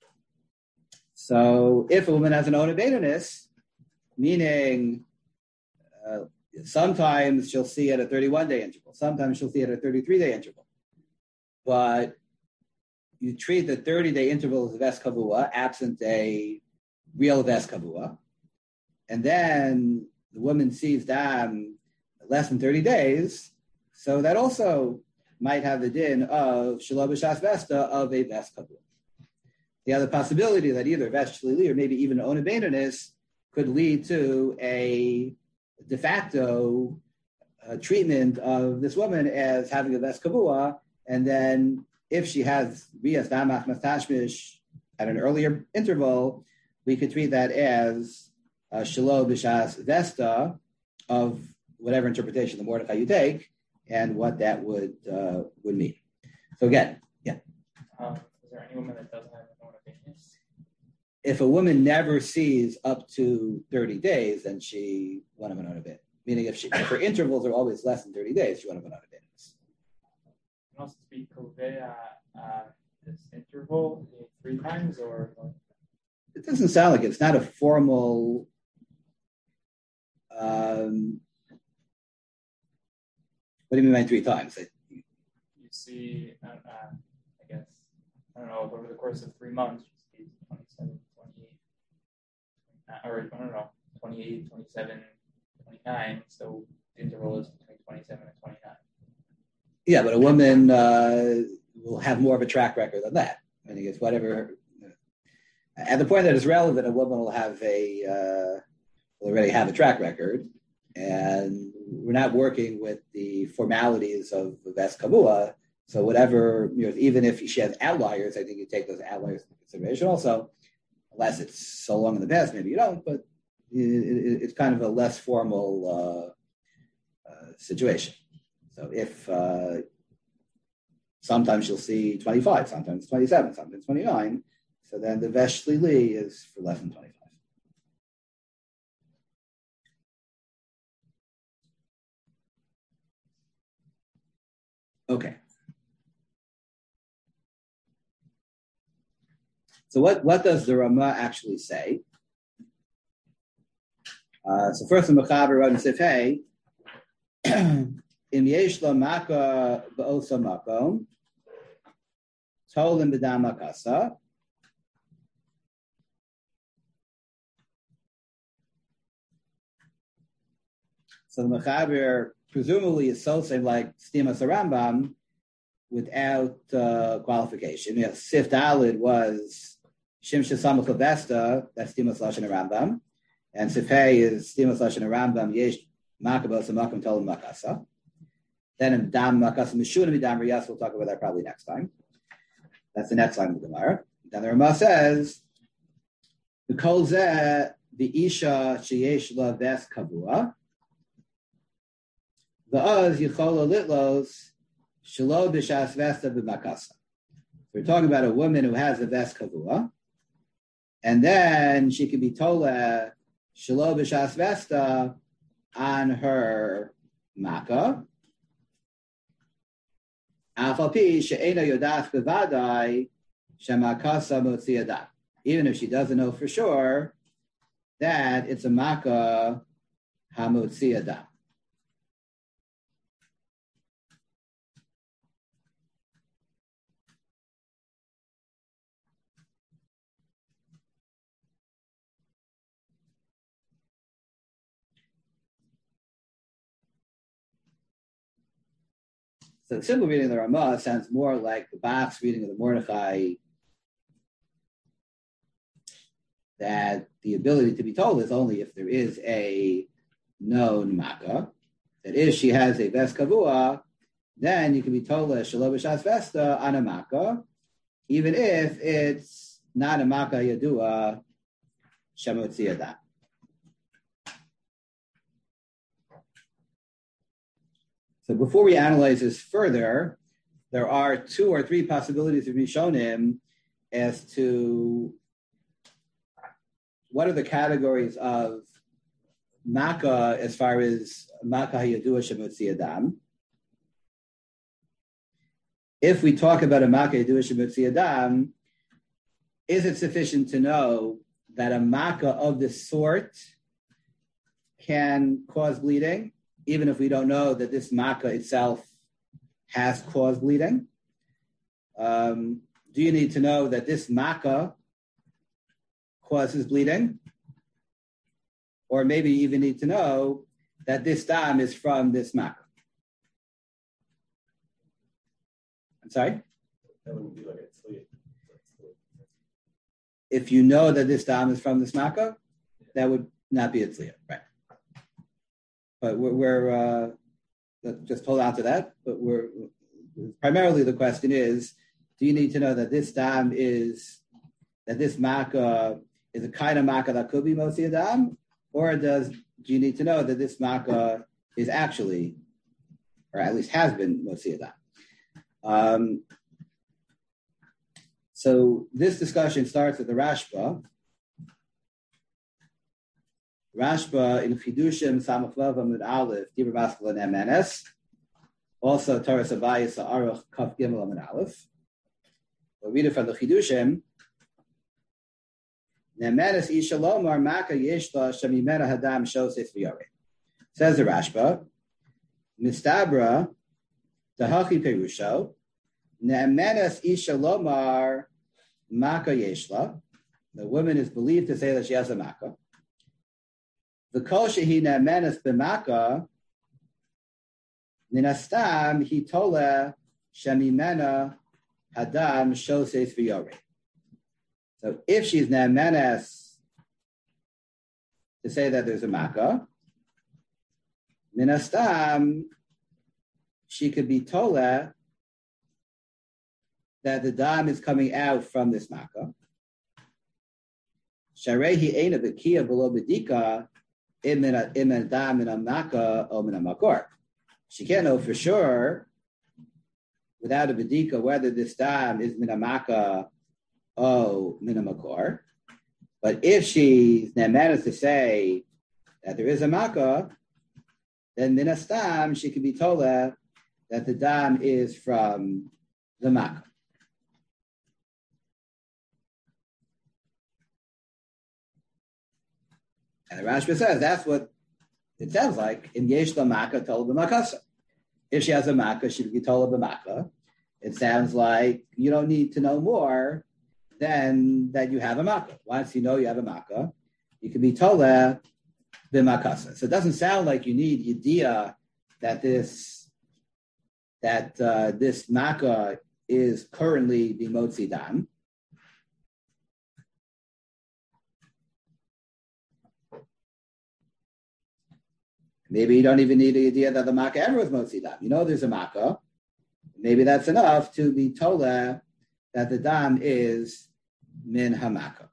So if a woman has an Ona Beinanis, meaning uh, sometimes she'll see at a thirty-one day interval. Sometimes she'll see at a thirty-three day interval. But you treat the thirty day interval as a Ves Kavua, absent a real Ves Kavua. And then the woman sees Dam less than thirty days. So that also might have the din of Shalom B'Shas Vesta of a Ves Kavua. The other possibility that either Ves Shlili or maybe even Ona Beinanis could lead to a de facto uh, treatment of this woman as having a Ves Kavua, and then if she has Rias Damach Mastashmish at an earlier interval, we could treat that as uh, Shalom B'Shas Vesta of whatever interpretation the Mordechai you take, and what that would uh, would mean. So again, yeah. Um, is there any woman that doesn't have an Ona Beinanis? If a woman never sees up to thirty days, then she won't have an Ona Beinanis. Meaning, if, she, if her intervals are always less than thirty days, she won't have an Ona Beinanis. Can also speak Kovea uh, this interval three times, or it doesn't sound like it. It's not a formal. Um, what do you mean by three times? You see, uh, uh, I guess, I don't know, over the course of three months, you see twenty-seven, twenty-eight, or I don't know, twenty-eight, twenty-seven, twenty-nine. So the interval is between twenty-seven and twenty-nine. Yeah, but a woman uh, will have more of a track record than that. I mean, it's whatever. At the point that is relevant, a woman will have a uh, will already have a track record, and we're not working with the formalities of Ves Kavua. So whatever, you know, even if she has outliers, I think you take those outliers into consideration also, unless it's so long in the past, maybe you don't, but it, it, it's kind of a less formal uh, uh, situation. So if uh, sometimes you'll see twenty-five, sometimes twenty-seven, sometimes twenty-nine, so then the Ves Shlili is for less than twenty-five. Okay. So what, what does the Rama actually say? Uh, so first the Mechaber wrote in Sif Hey, Im yesh lo maka ba'osa makom, tolim b'dam makasa, So the Mechaber presumably is so same like Stimas Rambam without uh, qualification. You know, Sif Dalid was Shimsha Samach Vesta, that's Stimas Lashon Rambam, and Sif Hey is Stimas Lashon Rambam Yesh Makabos and Makam Tolam Makasa. Then in Dam Makasa Mishunim Dam Riyas, we'll talk about that probably next time. That's the next line of the Gemara. Then the Ramah says, the Kol Zeh, the Isha Sheyesh La Ves Kavua, the Oz Yichola Litlos, Shalo B'Shas Vesta B'Makasa. We're talking about a woman who has a Ves Kavua, and then she can be told Shalo B'Shas Vesta on her Makkah. Alfapi she'ena yodas bevadai shemakasa motziadat. Even if she doesn't know for sure that it's a makkah hamotziadat. So the simple reading of the Ramah sounds more like the Bach's reading of the Mordechai, that the ability to be told is only if there is a known makkah. That is, she has a ves kavua, then you can be told a shelo b'shas vesta on a makkah, even if it's not a makkah yadua shemotziadat. So before we analyze this further, there are two or three possibilities of Rishonim as to what are the categories of Makkah as far as Makkah Yadua Shemotzi Adam. If we talk about a Makkah Yadua Shemotzi Adam, is it sufficient to know that a Makkah of this sort can cause bleeding, even if we don't know that this makkah itself has caused bleeding? Um, do you need to know that this makkah causes bleeding? Or maybe you even need to know that this dam is from this makkah. I'm sorry? That wouldn't be like a tzliya. If you know that this dam is from this makkah, that would not be a tzliya, right? But we're, we're uh, just hold on to that. But we're primarily the question is: do you need to know that this dam is that this makkah is a kind of makkah that could be motzi adam, or does do you need to know that this makkah is actually, or at least has been motzi adam? Um, so this discussion starts with the Rashba. Rashba in Chidushim Samach Vav Amud Aleph Dibur Maskal and M N S. Also Torah Sabayis Aruch Kaf Gimel Amud Aleph. We'll read it from the Chidushim. Nemenes Ishalomar Maka Yeshla Shamimena Hadam Shoses V'Yore. Says the Rashba. Mistabra Tahachi Perusho. Nemenes Ishalomar Maka Yeshla. The woman is believed to say that she has a Maka. The kol shehi ne'menes b'maka, ninastam he tola shemimena hadam shoses v'yore. So if she's ne'menes to say that there's a maka, ninastam she could be tola that the dam is coming out from this maka. Sharehi eina b'kiya below b'dika. She can't know for sure without a bedika whether this dam is minamaka or minamakor. But if she's managed to say that there is a makkah, then minastam she can be told that the dam is from the makkah. And the Rashba says that's what it sounds like in Yesh La Makkah told b'makasa. If she has a makkah, she would be told b'makkah. It sounds like you don't need to know more than that you have a makkah. Once you know you have a makkah, you can be told that b'makasa. So it doesn't sound like you need yediyah that this that uh, this makkah is currently b'motzi dam. Maybe you don't even need a idea that the makkah ever was motzi dam. You know there's a makkah. Maybe that's enough to be told that the dam is min hamaka.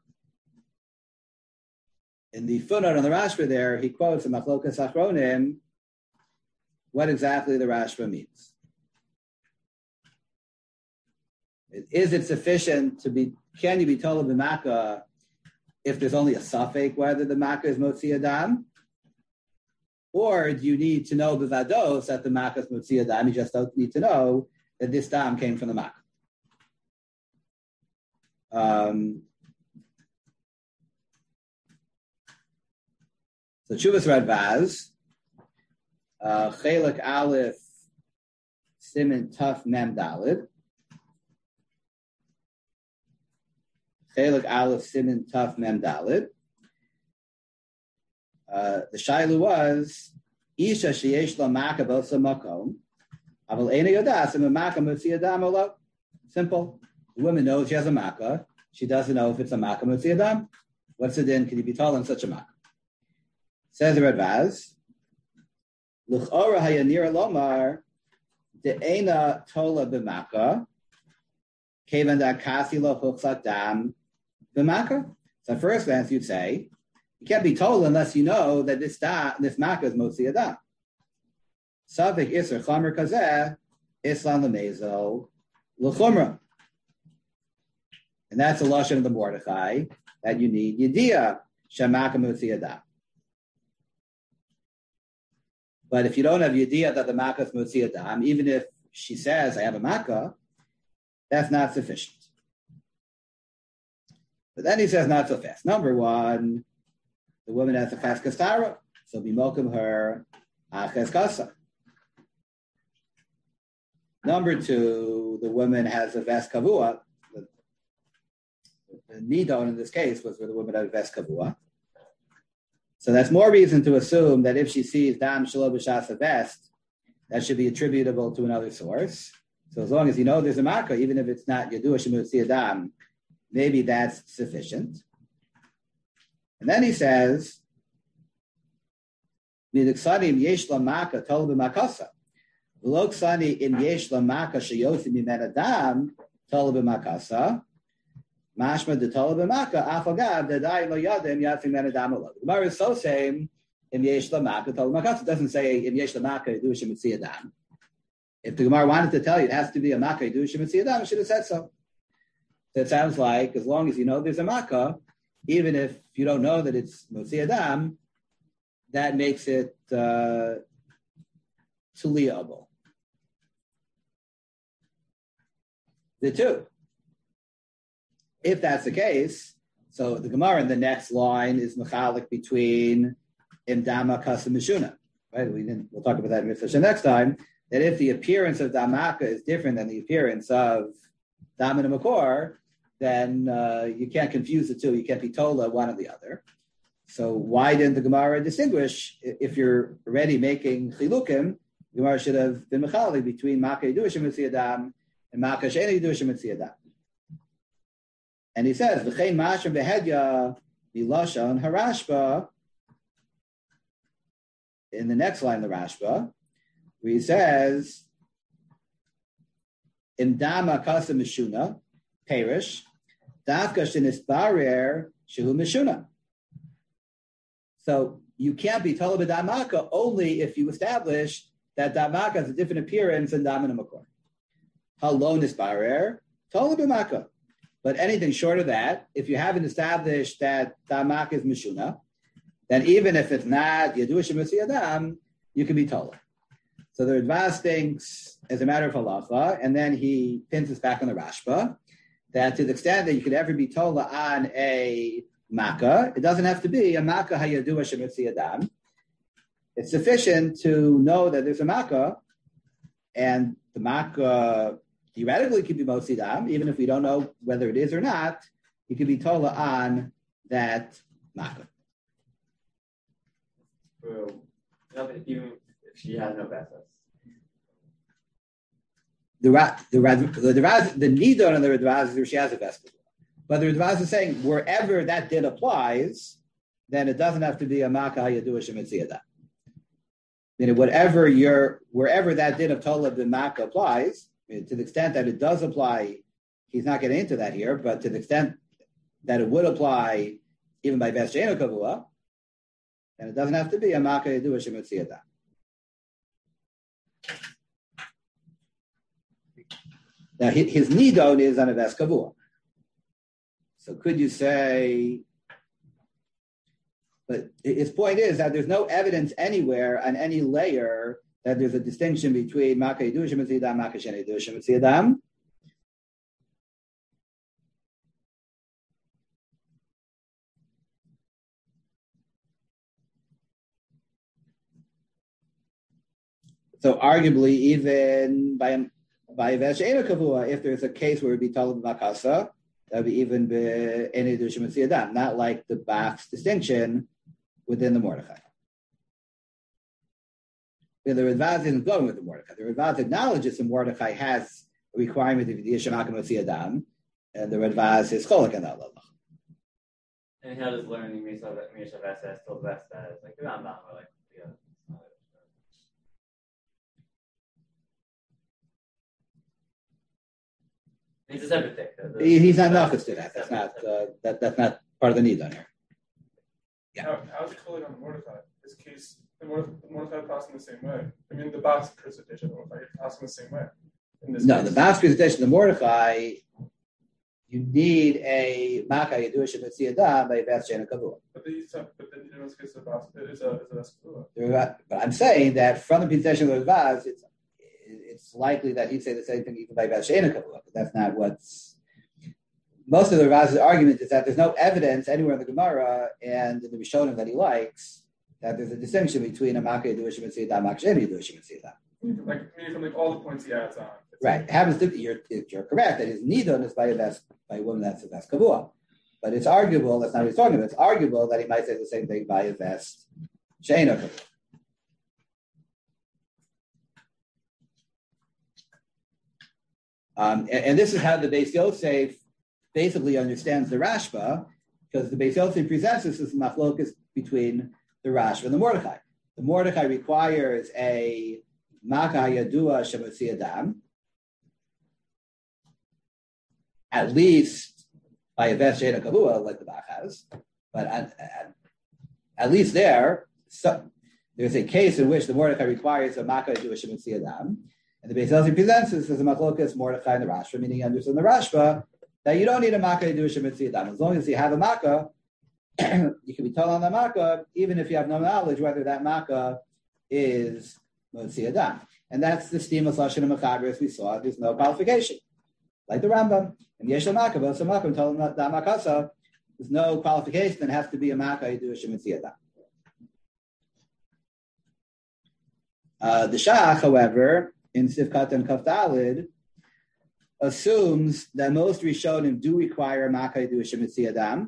In the footnote on the Rashba there, he quotes the Machlokas Achronim what exactly the Rashba means. Is it sufficient to be, can you be told of the makkah if there's only a suffix whether the makkah is motzi dam? Or do you need to know b'vados that the makkah is motzi dam? You just don't need to know that this dam came from the makkah. Um, so Chuvas Radvaz, uh, Chelik Aleph, Siman Tuf Mem Dalid. Chelik Aleph, Siman Tuf Mem Dalid. Uh, the shayla was Isha sheyesh la makkah b'osa makom, aval eina yodas im makkah motzi adam olo. Simple. The woman knows she has a makkah. She doesn't know if it's a makkah motzi adam. What's the din? Can you be told on such a makkah? Says the Radvaz, L'chora hayanir lomar de'ena tola b'makkah kevan da'kasi lo huchsat dam b'makkah. So first glance you'd say, you can't be told unless you know that this da, this makkah is motzi adam. Savik iser chamer kazeh islam lemezo l'chumra. And that's the lashon of the Mordechai that you need yediyah shemaka motzi adam. But if you don't have yediyah that the makkah is motzi adam, even if she says I have a makkah, that's not sufficient. But then he says not so fast. Number one, the woman has a fast kastara, so be mokum her aches kasa. Number two, the woman has a vest kavua. The, the nidon in this case was where the woman had a vest kavua. So that's more reason to assume that if she sees dam shalom b'shas a vest, that should be attributable to another source. So as long as you know there's a makkah, even if it's not yadua shemutzi adam, maybe that's sufficient. And then he says, "Midiksanim yesh la makkah tol b'makasa, v'lo ksani im yesh la makkah sheyosi mimen adam tol b'makasa, mashma de tol b'makkah afagav dadai lo yadim yatsim men adam lo." The Gemara is so same im yesh la makkah tol b'makasa. It doesn't say im yesh la makkah yadu shemitzi adam. If the Gemara wanted to tell you it has to be a makkah yadu shemitzi adam, it should have said so. So it sounds like as long as you know there's a makkah, even if you don't know that it's motzi adam, that makes it uh, tuliyable. The two. If that's the case, so the Gemara in the next line is mechalik between imdama kasa mishuna. Right? We didn't, we'll talk about that in Mitzvah next time. That if the appearance of damaka is different than the appearance of dam and makor, then uh, you can't confuse the two. You can't be tola one or the other. So why didn't the Gemara distinguish? If you're already making chilukim, the Gemara should have been mechalik between makkah yidush mitzi adam and makkah she'ena yidush mitzi adam. And he says, "V'chein masham behedya milashon harashba." In the next line, the Rashba, where he says, "Imdama kasa mishuna perish dafka shenisbarer shehu mishuna." So you can't be told about damaka only if you establish that damaka has a different appearance than dam and makor. Halon nisbarer told b'maka. But anything short of that, if you haven't established that damak is mishuna, then even if it's not yadush mitzi adam, you can be told. So the Radvaz thinks, as a matter of halacha, and then he pins us back on the Rashba, that to the extent that you could ever be told on a makkah, it doesn't have to be a makkah hayadush mitzi adam. It's sufficient to know that there's a makkah, and the makkah theoretically could be motzi dam, even if we don't know whether it is or not. You could be tola on that makkah. for nothing, even if she has no Vestas. The ra- the ra- the the, the nidon on the Radvaz is where she has a Vespa. But the Radvaz is saying wherever that din applies, then it doesn't have to be a Maka Yadua Shemitziyada. Meaning whatever your wherever that din of Tola bin Maka applies, I mean, to the extent that it does apply, he's not getting into that here, but to the extent that it would apply even by Ves She'eino Kavua, then it doesn't have to be a Maka Yadua Shemitziyada. Now, his nidon is on a Ves Kavua. So could you say, but his point is that there's no evidence anywhere on any layer that there's a distinction between Maka Yidua Shemitziyadam and Maka She'eino Yidua Shemitziyadam. So arguably, even by by Ves She'eino Kavua, if there's a case where it would be Talib Makasa, that would be even be She'eino Yidua Shemitziyadam, not like the Bach's distinction within the Mordechai. The Radvaz isn't going with the Mordechai. The Radvaz acknowledges the Mordechai has a requirement of Yidiyah Shemaka Motziyadam, and the Radvaz is Cholak and Allah. And he'll just learn the Misha Vestas till Vestas, like the Rambam, or like the other. It's a separate thing. The, He, he's not nafis to that. That's not uh, that. That's not part of the need on here. Yeah. How, how's it calling on the Mordechai? His case, the Mordechai, the Mordechai passing the same way. I mean, the Bas presentation, the Mordechai passing the same way. In this no, case. the Bas presentation, the Mordechai, you need a Maka Yidua Shemitziyadam by Ves She'eino Kavua. But then, but then in this case, the Bas is a is a But I'm saying that from the presentation of the Radvaz, it's it's likely that he'd say the same thing even by Ves She'eino Kavua. But that's not what's. Most of the Radvaz's argument is that there's no evidence anywhere in the Gemara and in the Rishonim that he likes that there's a distinction between a Maka Yidua Shemitziyadam and a Maka She'eino Yidua Shemitziyadam. Like, I mean, from like all the points he adds on. Right. It happens to be, you're, you're correct that his nidon is by a Ves, by a woman that's a Ves Kavua. But it's arguable, that's not what he's talking about, it's arguable that he might say the same thing by a Ves She'eino Kavua. Um, and, and this is how the Beis Yosef basically understands the Rashba, because the Beis Yosef presents this as machlokas between the Rashba and the Mordechai. The Mordechai requires a Maka Yadua Shemitziyadam, at least by a Ves She'eino Kavua, like the Bach has, but at, at, at least there, so, there's a case in which the Mordechai requires a Maka Yadua Shemitziyadam, and the Beis Yosef presents this as a machlokas Mordechai and the Rashba, meaning he understands the Rashba that you don't need a Maka Yidua Shemitziyadam. As long as you have a Maka, you can be told on the Maka, even if you have no knowledge whether that Maka is Motziyadam. And that's the Stimus Lashon Mechaber, as we saw. There's no qualification. Like the Rambam. And Yesh Maka, but so Maka, told him that Makasa, there's no qualification, it has to be a Maka Yidua Shemitziyadam. Uh, the Shach, however, in Sivkat and Kafdalid, assumes that most Rishonim do require Maka Yidua Shemitziyadam.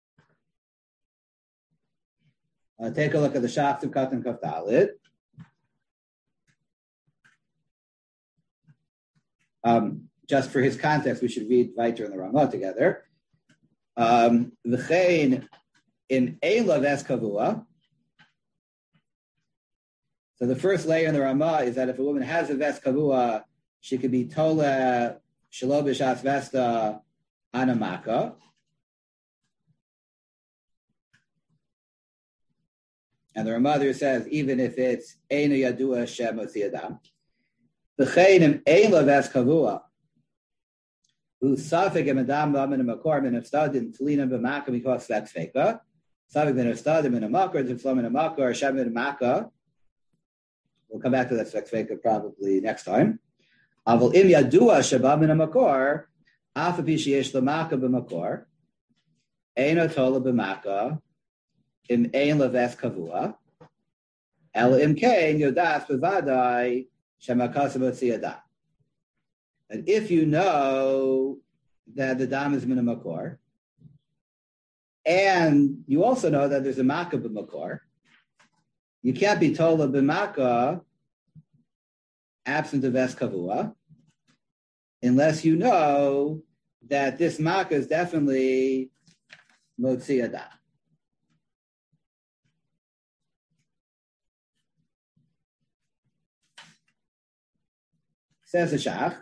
Uh, take a look at the Shach Sivkat and Kafdalid. Um, just for his context, we should read Vayter and the Ramah together. Um, V'chein in Eila Ves Kavua. So the first layer in the Ramah is that if a woman has a Ves Kavua, she could be Tola Shelo B'Shas Vesta Anamaka. And the Ramah says, even if it's Einu Yadua Shem Motziyadam. V'chein im Eila Ves Kavua. U'safik im Adam B'amin Makor Min Avstadin Tlina B'Maka Mikos Vet Feka. Safik Min Avstadin Min Makor Tiflam Min Makor Shem Min Maka. We'll come back to that Feka probably next time. Aval im Yadua Sheba Min Makor Afapi Sheyesh L'Maka B'Makor Eino Tola B'Maka Im Ein Leves Kavua El Im Kein Yodas B'Vadai Shemakasa Motziyadam. And if you know that the dam is min makor, and you also know that there's a makah b'makor, you can't be told of b'maka absent of es kavua, unless you know that this maka is definitely motzi adam. Says the Shach,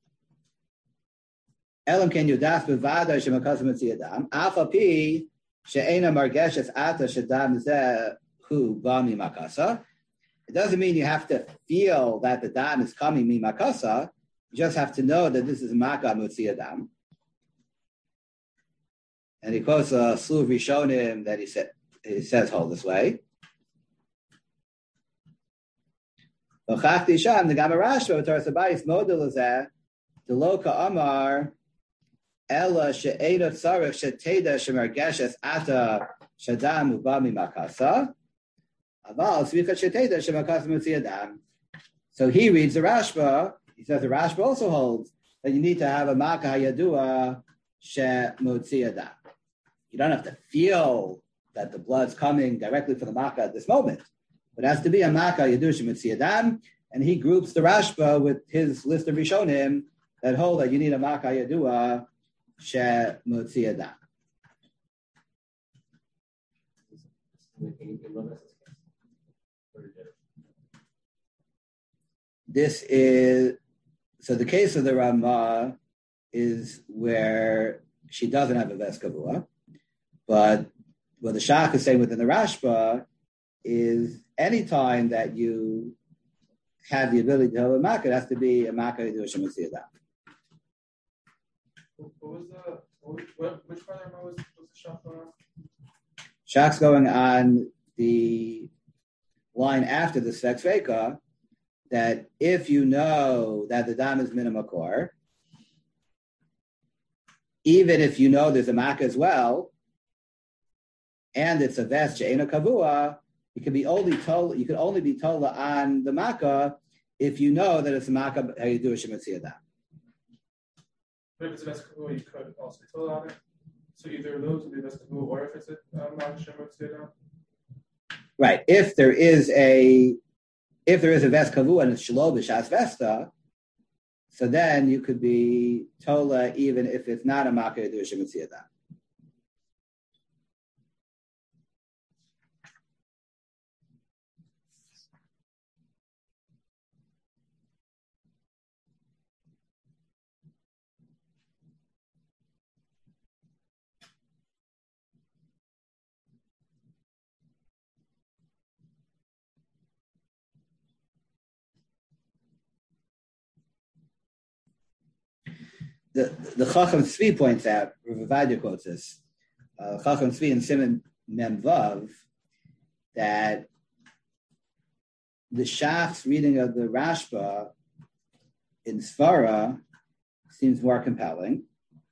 Elam ken yudas bevada shemakas motzi adam, afa pi she'ena margeshes ata shadam zeh hu ba mi makasa. It doesn't mean you have to feel that the dam is coming mi makasa. You just have to know that this is maka motzi adam. And he quotes a slew of Rishonim that he said he says hold this way. Ochachti sham the Gama Rashba v'Torah Sabayis model is that the Loka Amar Ella she'eda tzarich she'teda she'margeshes ata shadam ubami makasa aval svicha she'teda she'makasa mutzi adam. So he reads the Rashba. He says the Rashba also holds that you need to have a maka hayadua she'mutzi adam. You don't have to feel that the blood's coming directly from the makkah at this moment. But it has to be a makkah yadushim mitzi adam, and he groups the Rashba with his list of Rishonim that hold that you need a makkah yadua she mitzi adam. This is so. The case of the Ramah is where she doesn't have a ves kavua. But what the Shach is saying within the Rashba is any time that you have the ability to have a makkah, it has to be a makkah to do a shemitzi adam. What was the what, what, which part of the was, was the Shach going on? Shach's going on the line after the Sfek Sveika that if you know that the dam is minimakor, even if you know there's a makkah as well, and it's a ves she'ena kavua, you can be only told. You can only be told on the makkah if you know that it's a makkah. How you do a shemitzi adam. But if it's a ves kavua, you could also be told on it. So either of those would be ves kavua, or if it's a makkah shemitzi adam. Right. If there is a if there is a ves kavua and it's shelo b'shas vesta, so then you could be tola even if it's not a makkah do a shemitzi adam. The the Chacham Tzvi points out, Rav Ovadia quotes this, uh, Chacham Tzvi and Simon Mem Vav, that the Shach's reading of the Rashba in Svara seems more compelling.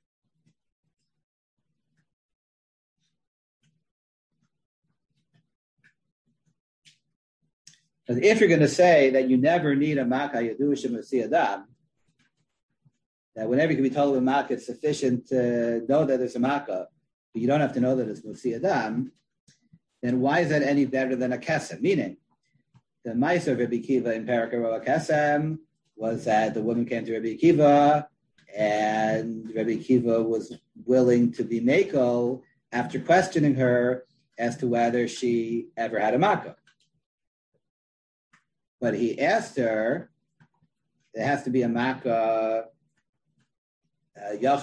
Because if you're going to say that you never need a Makkah Yadush Masi Adam, that whenever you can be told of a makkah, it's sufficient to know that there's a makkah, but you don't have to know that it's mutzi adam, then why is that any better than a kesem? Meaning, the ma'aser of Rabbi Akiva in Perek Roa Kesem was that the woman came to Rabbi Akiva, and Rabbi Akiva was willing to be mekel after questioning her as to whether she ever had a makkah. But he asked her, there has to be a makkah. That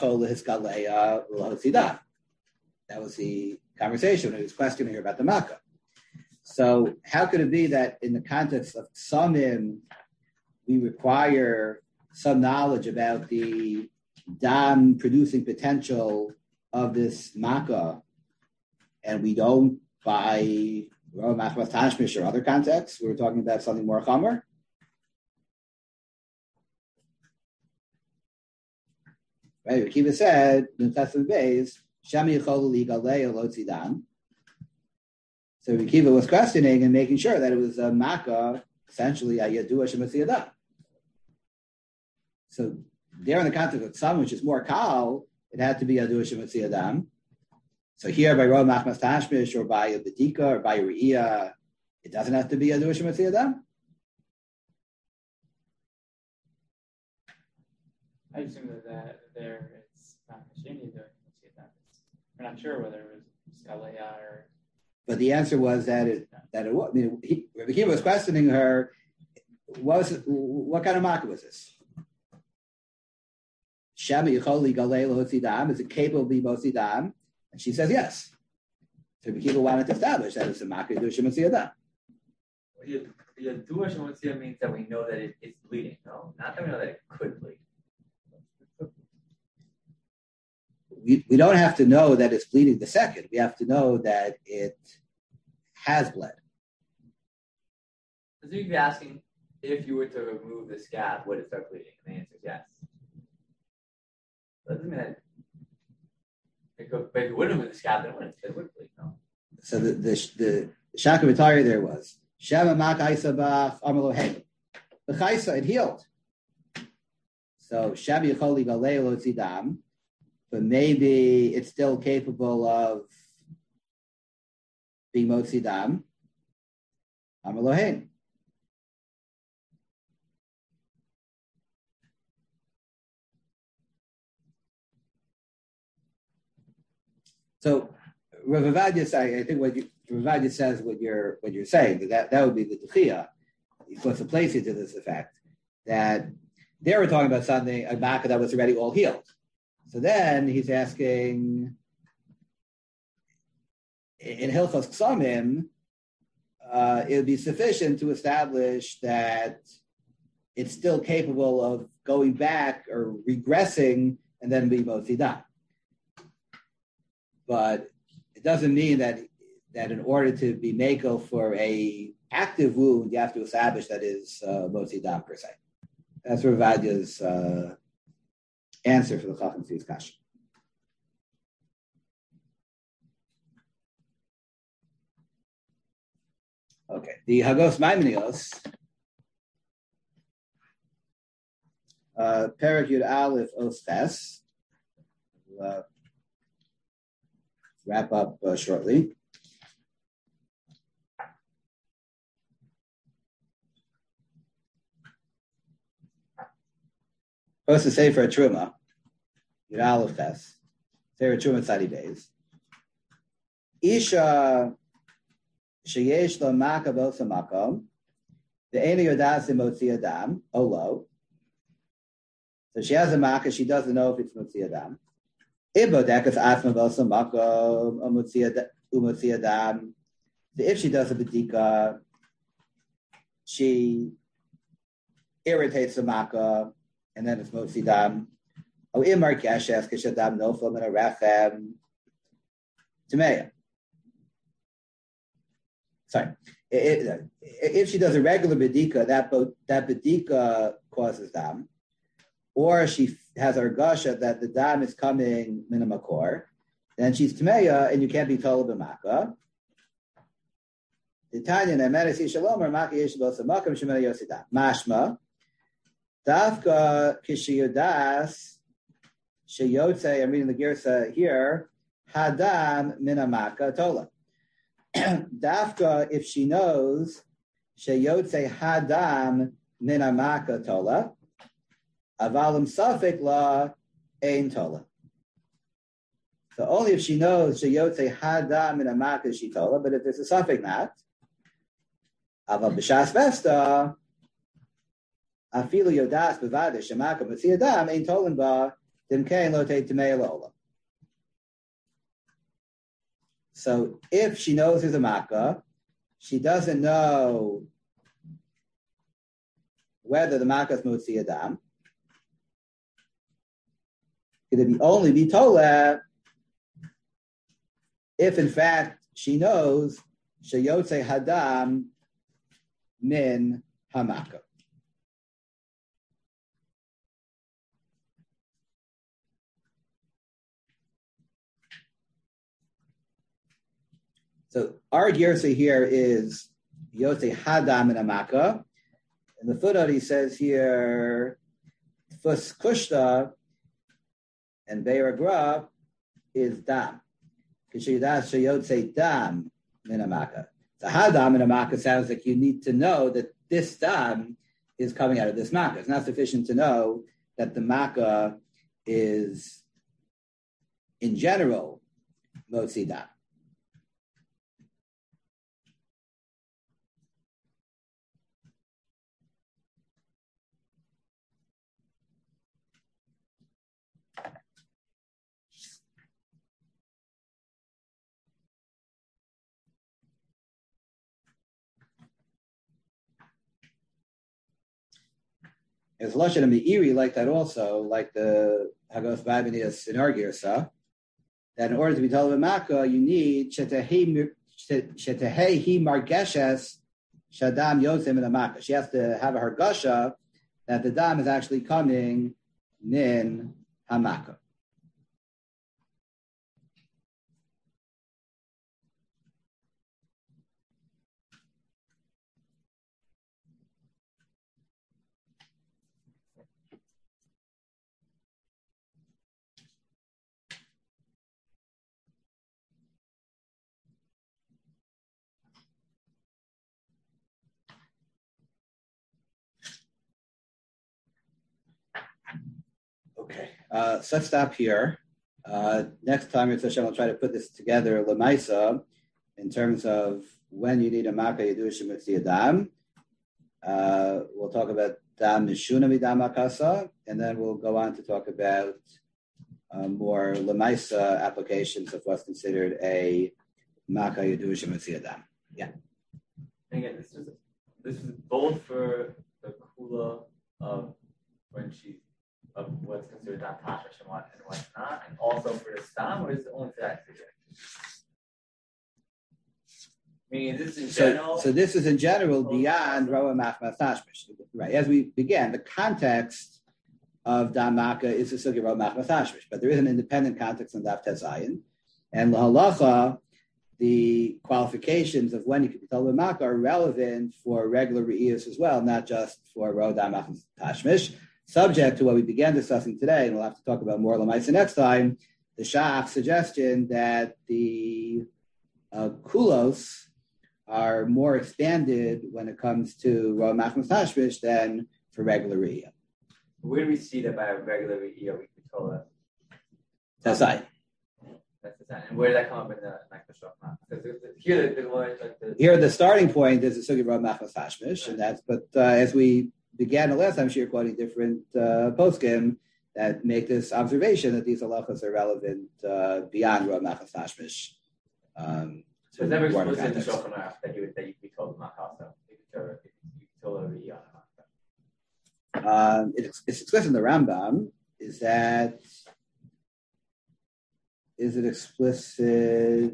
was the conversation when he was questioning her about the makkah. So how could it be that in the context of samim, we require some knowledge about the dam producing potential of this makkah, and we don't by machmas tashmish or other contexts? We were talking about something more chamer. Right, Akiva said, Shami So Akiva was questioning and making sure that it was a makkah, essentially a yadua shemitzi adam. So there in the context of some, which is more kal, it had to be yadua shemitzi adam. So here by Rav Machmas Tashmish or by a Bedika or by a Re'iyah, It doesn't have to be a Dush Motzi Adam. I assume that, that there it's not Mashini doing Motzi Adam. We're not sure whether it was Skaleya or. But the answer was that it that it was. I mean, he, he was questioning her. What was it, what kind of market was this? Shema Yicholi Galei Lotzidam, is it capable of being Motzidam? And she says yes. So people wanted to establish that it's a market Dushim and Siyadam. Yaduah Shemotziah means that we know that it, it's bleeding, no? Not that we know that it could bleed. We, we don't have to know that it's bleeding the second. We have to know that it has bled. So you'd be asking, if you were to remove the scab, would it start bleeding? And the answer is yes. That doesn't mean that it could, but if you wouldn't remove the scab, then it wouldn't. It would bleed, no? So the the, the Shaka Vitari there was Shema Mak Aisabach Amalo Hey. The Chaisa, it healed. So Shabi Yacholi Galei Lotzidam, but maybe it's still capable of being Motzidam. Amalo Hey. So Rav Avadia, I think what you, Rav Avadia says what you're what you're saying, that that would be the Dechia. He's supposed to place it to this effect that they were talking about something, a Baka that was already all healed. So then he's asking in Hilchos Ksamim, uh, it would be sufficient to establish that it's still capable of going back or regressing and then be Motzidam. But it doesn't mean that that in order to be mako for a active wound, you have to establish that is uh, Motzidam per se. That's Rav Avadia's uh, answer for the Chacham Tzvi's Kasha. Okay, the Hagos Maimonios, uh, Perek Yud Aleph Os Tes. Uh, wrap up uh, shortly. Supposed to say for a truma, Yud Aleph Tes, say for a truma tzadi days. Isha sheyesh lo maka b'osa makom, ve'ena yodas imotzi adam, olo. So she has a maka, she doesn't know if it's motzi adam. Ibodekas asma b'osa makom, umotzi adam. If she does a bedika, she irritates the maka, and then it's motzi dam. Oh, imar kashes kishadam nofel min arachem tameya. Sorry, if she does a regular bedika, that that bedika causes dam, or she has argasha that the dam is coming minimakor, then she's tameya, and you can't be told b'maka. The Tanya ne'meres yishalom or maka yishabos makam shemena yosidam mashma dafka kishiyodas sheyotze. I'm reading the girsa here. Hadam minamaka tola. Dafka, if she knows, sheyotze hadam minamaka tola, avalim safek la ein tola. So only if she knows sheyotze hadam minamaka she tola, but if there's a safek not, aval b'shas vesta, afilu yodas b'vada shemaka b'tzi adam ein tolan ba dimkein lo tei tamei lola. So if she knows there's a makkah, she doesn't know whether the makkah is motzi adam. It would be only be tola if, in fact, she knows sheyotze hadam min hamakah. So our girsa here is Yotze Hadam in Amaka. In the footnote he says here Fus Kushta and Be'er Gra is Dam. Kishaydas Shayotze Dam min Amaka. The hadam in a makkah sounds like you need to know that this dam is coming out of this makkah. It's not sufficient to know that the makkah is, in general, motzi dam. As Lashon and Meiri like that also, like the Hagos Babinias in Argirsa, that in order to be told of Makkah, you need Shetahehi Margeshes Shadam Yosem in a Makkah. She has to have a Hargasha that the dam is actually coming Min Hamakah. Okay, uh, so let's stop here. Uh, next time, Yitzhak Hashem, I'll try to put this together, Lamaisa, in terms of when you need a Makkah Yedush Mitzi Adam. Uh, we'll talk about Dam Mishuna Midam Akasa, and then we'll go on to talk about uh, more Lamaisa applications of what's considered a Makkah Yedush Mitzi Adam. Yeah. And again, this is this is both for the Kula of when she of what's considered Dam Tashmish and what and what's not, and also for the Stam, or is it only for that situation? Meaning this in general. So, so this is in general beyond Roa Machmas Tashmish. Right. As we began, the context of Dam Makkah is the Sugi Roa Machmas Tashmish, but there is an independent context in Daf Tezayin. And the halacha, the qualifications of when you can be told with Makkah are relevant for regular Re'iyos as well, not just for Roa Dam Machmas Tashmish. Subject to what we began discussing today, and we'll have to talk about more Lamaisa next time, the Shach's suggestion that the uh, kulos are more expanded when it comes to Roa Machmas Tashmish than for regular Riyah. Where do we see that by a regular Riyah we could tell that? That's right. That's the sign. And where did that come up in the Nakba Shachma? Because here, the, the, like the, here the starting point is the Sugi Roa Machmas Tashmish, and that's, but uh, as we began the last time, she was quoting different uh, poskim that make this observation that these halachas are relevant uh, beyond Roa Machmas Tashmish. Um, so it's never explicit in the Shulchan Aruch that you would that you could be told Makasa. You could tell a Riyah on Makasa. Um, it's, it's explicit in the Rambam. Is that is it explicit?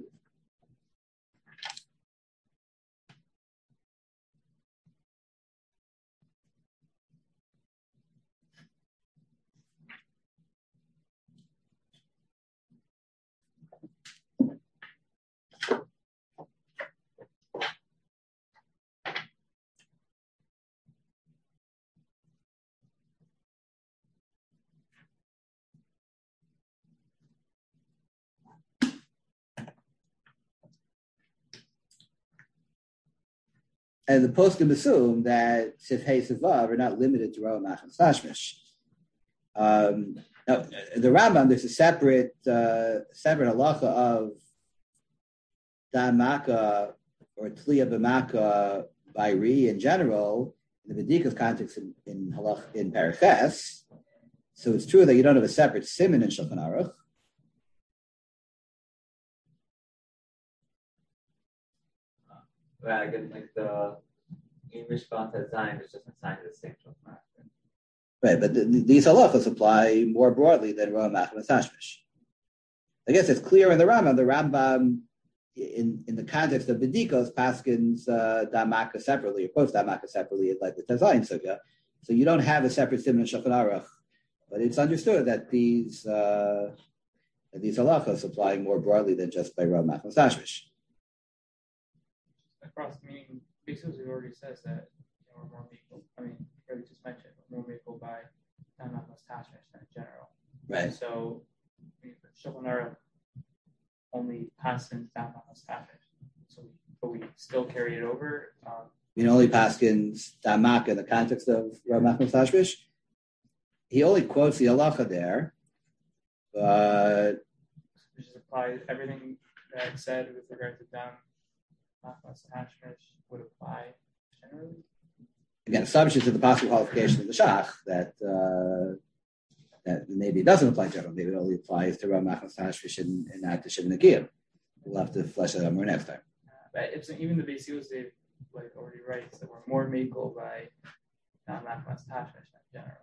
And the poskim assume that Sifhei Sivav are not limited to Roa Machmas Tashmish. Um, now, the Rambam, there's a separate uh, separate halacha of Dam Makkah or Tliya B'Makkah by Ri in general, in the B'dika's context in in, halach, in Paraches. So it's true that you don't have a separate siman in Shulchan Aruch. Right, again, like the in response to Zion is just assigned to the same Shulchan Aruch. Right, but the, these halachas apply more broadly than Roa Machmas Tashmish. I guess it's clear in the Rambam. The Rambam, in, in the context of B'dikos, paskins uh, Dam Makkah separately, or quotes Dam Makkah separately, like the Tezayin Sugya. So you don't have a separate siman in Shulchan Aruch, but it's understood that these uh, that these halachas apply more broadly than just by Roa Machmas Tashmish. Across, meaning basically it already says that you know, we're more equal. I mean, we just mentioned we're more equal by Dam Machmas Tashmish than in general. Right. So, I mean, Shulchan Aruch only passes Dam Machmas Tashmish. So we but we still carry it over. Um, You know, only Paskins Damak in the context of Rav Nachman Tashmish. He only quotes the halacha there, but which applies everything that I said with regard to Dam Nachman Tashmish would apply generally. Again, subject to the possible qualification of the Shach that uh, that maybe it doesn't apply generally, maybe it only applies to Rav Nachman Tashmish and not to Shimon Akiyah. We'll have to flesh that out more next time. Uh, but it's, even the Beis Yosef like already writes that we're more makel by Dam Nachman Tashmish in general.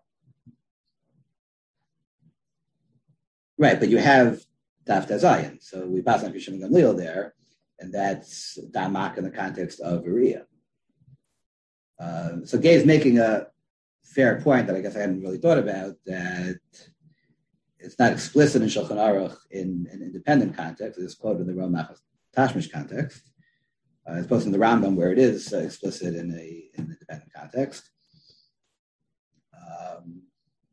Right, but you have Daf Tazayin, so we pass on Rishon Gamliel there, and that's Damak in the context of Uriah. Um, so Gay's making a fair point that I guess I hadn't really thought about, that it's not explicit in Shulchan Aruch in an independent context. It's quoted in the Rav Nachman Tashmish context, uh, as opposed to the Rambam where it is uh, explicit in a in an independent context. Um,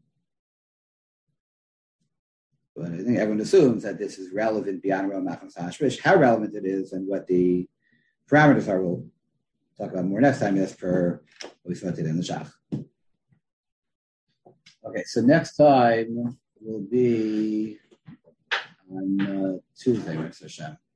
But I think everyone assumes that this is relevant beyond Rav Nachman Tashmish. How relevant it is and what the parameters are, we'll talk about more next time as per what we selected in the Shach. Okay, so next time will be on uh, Tuesday, Mister Hashem.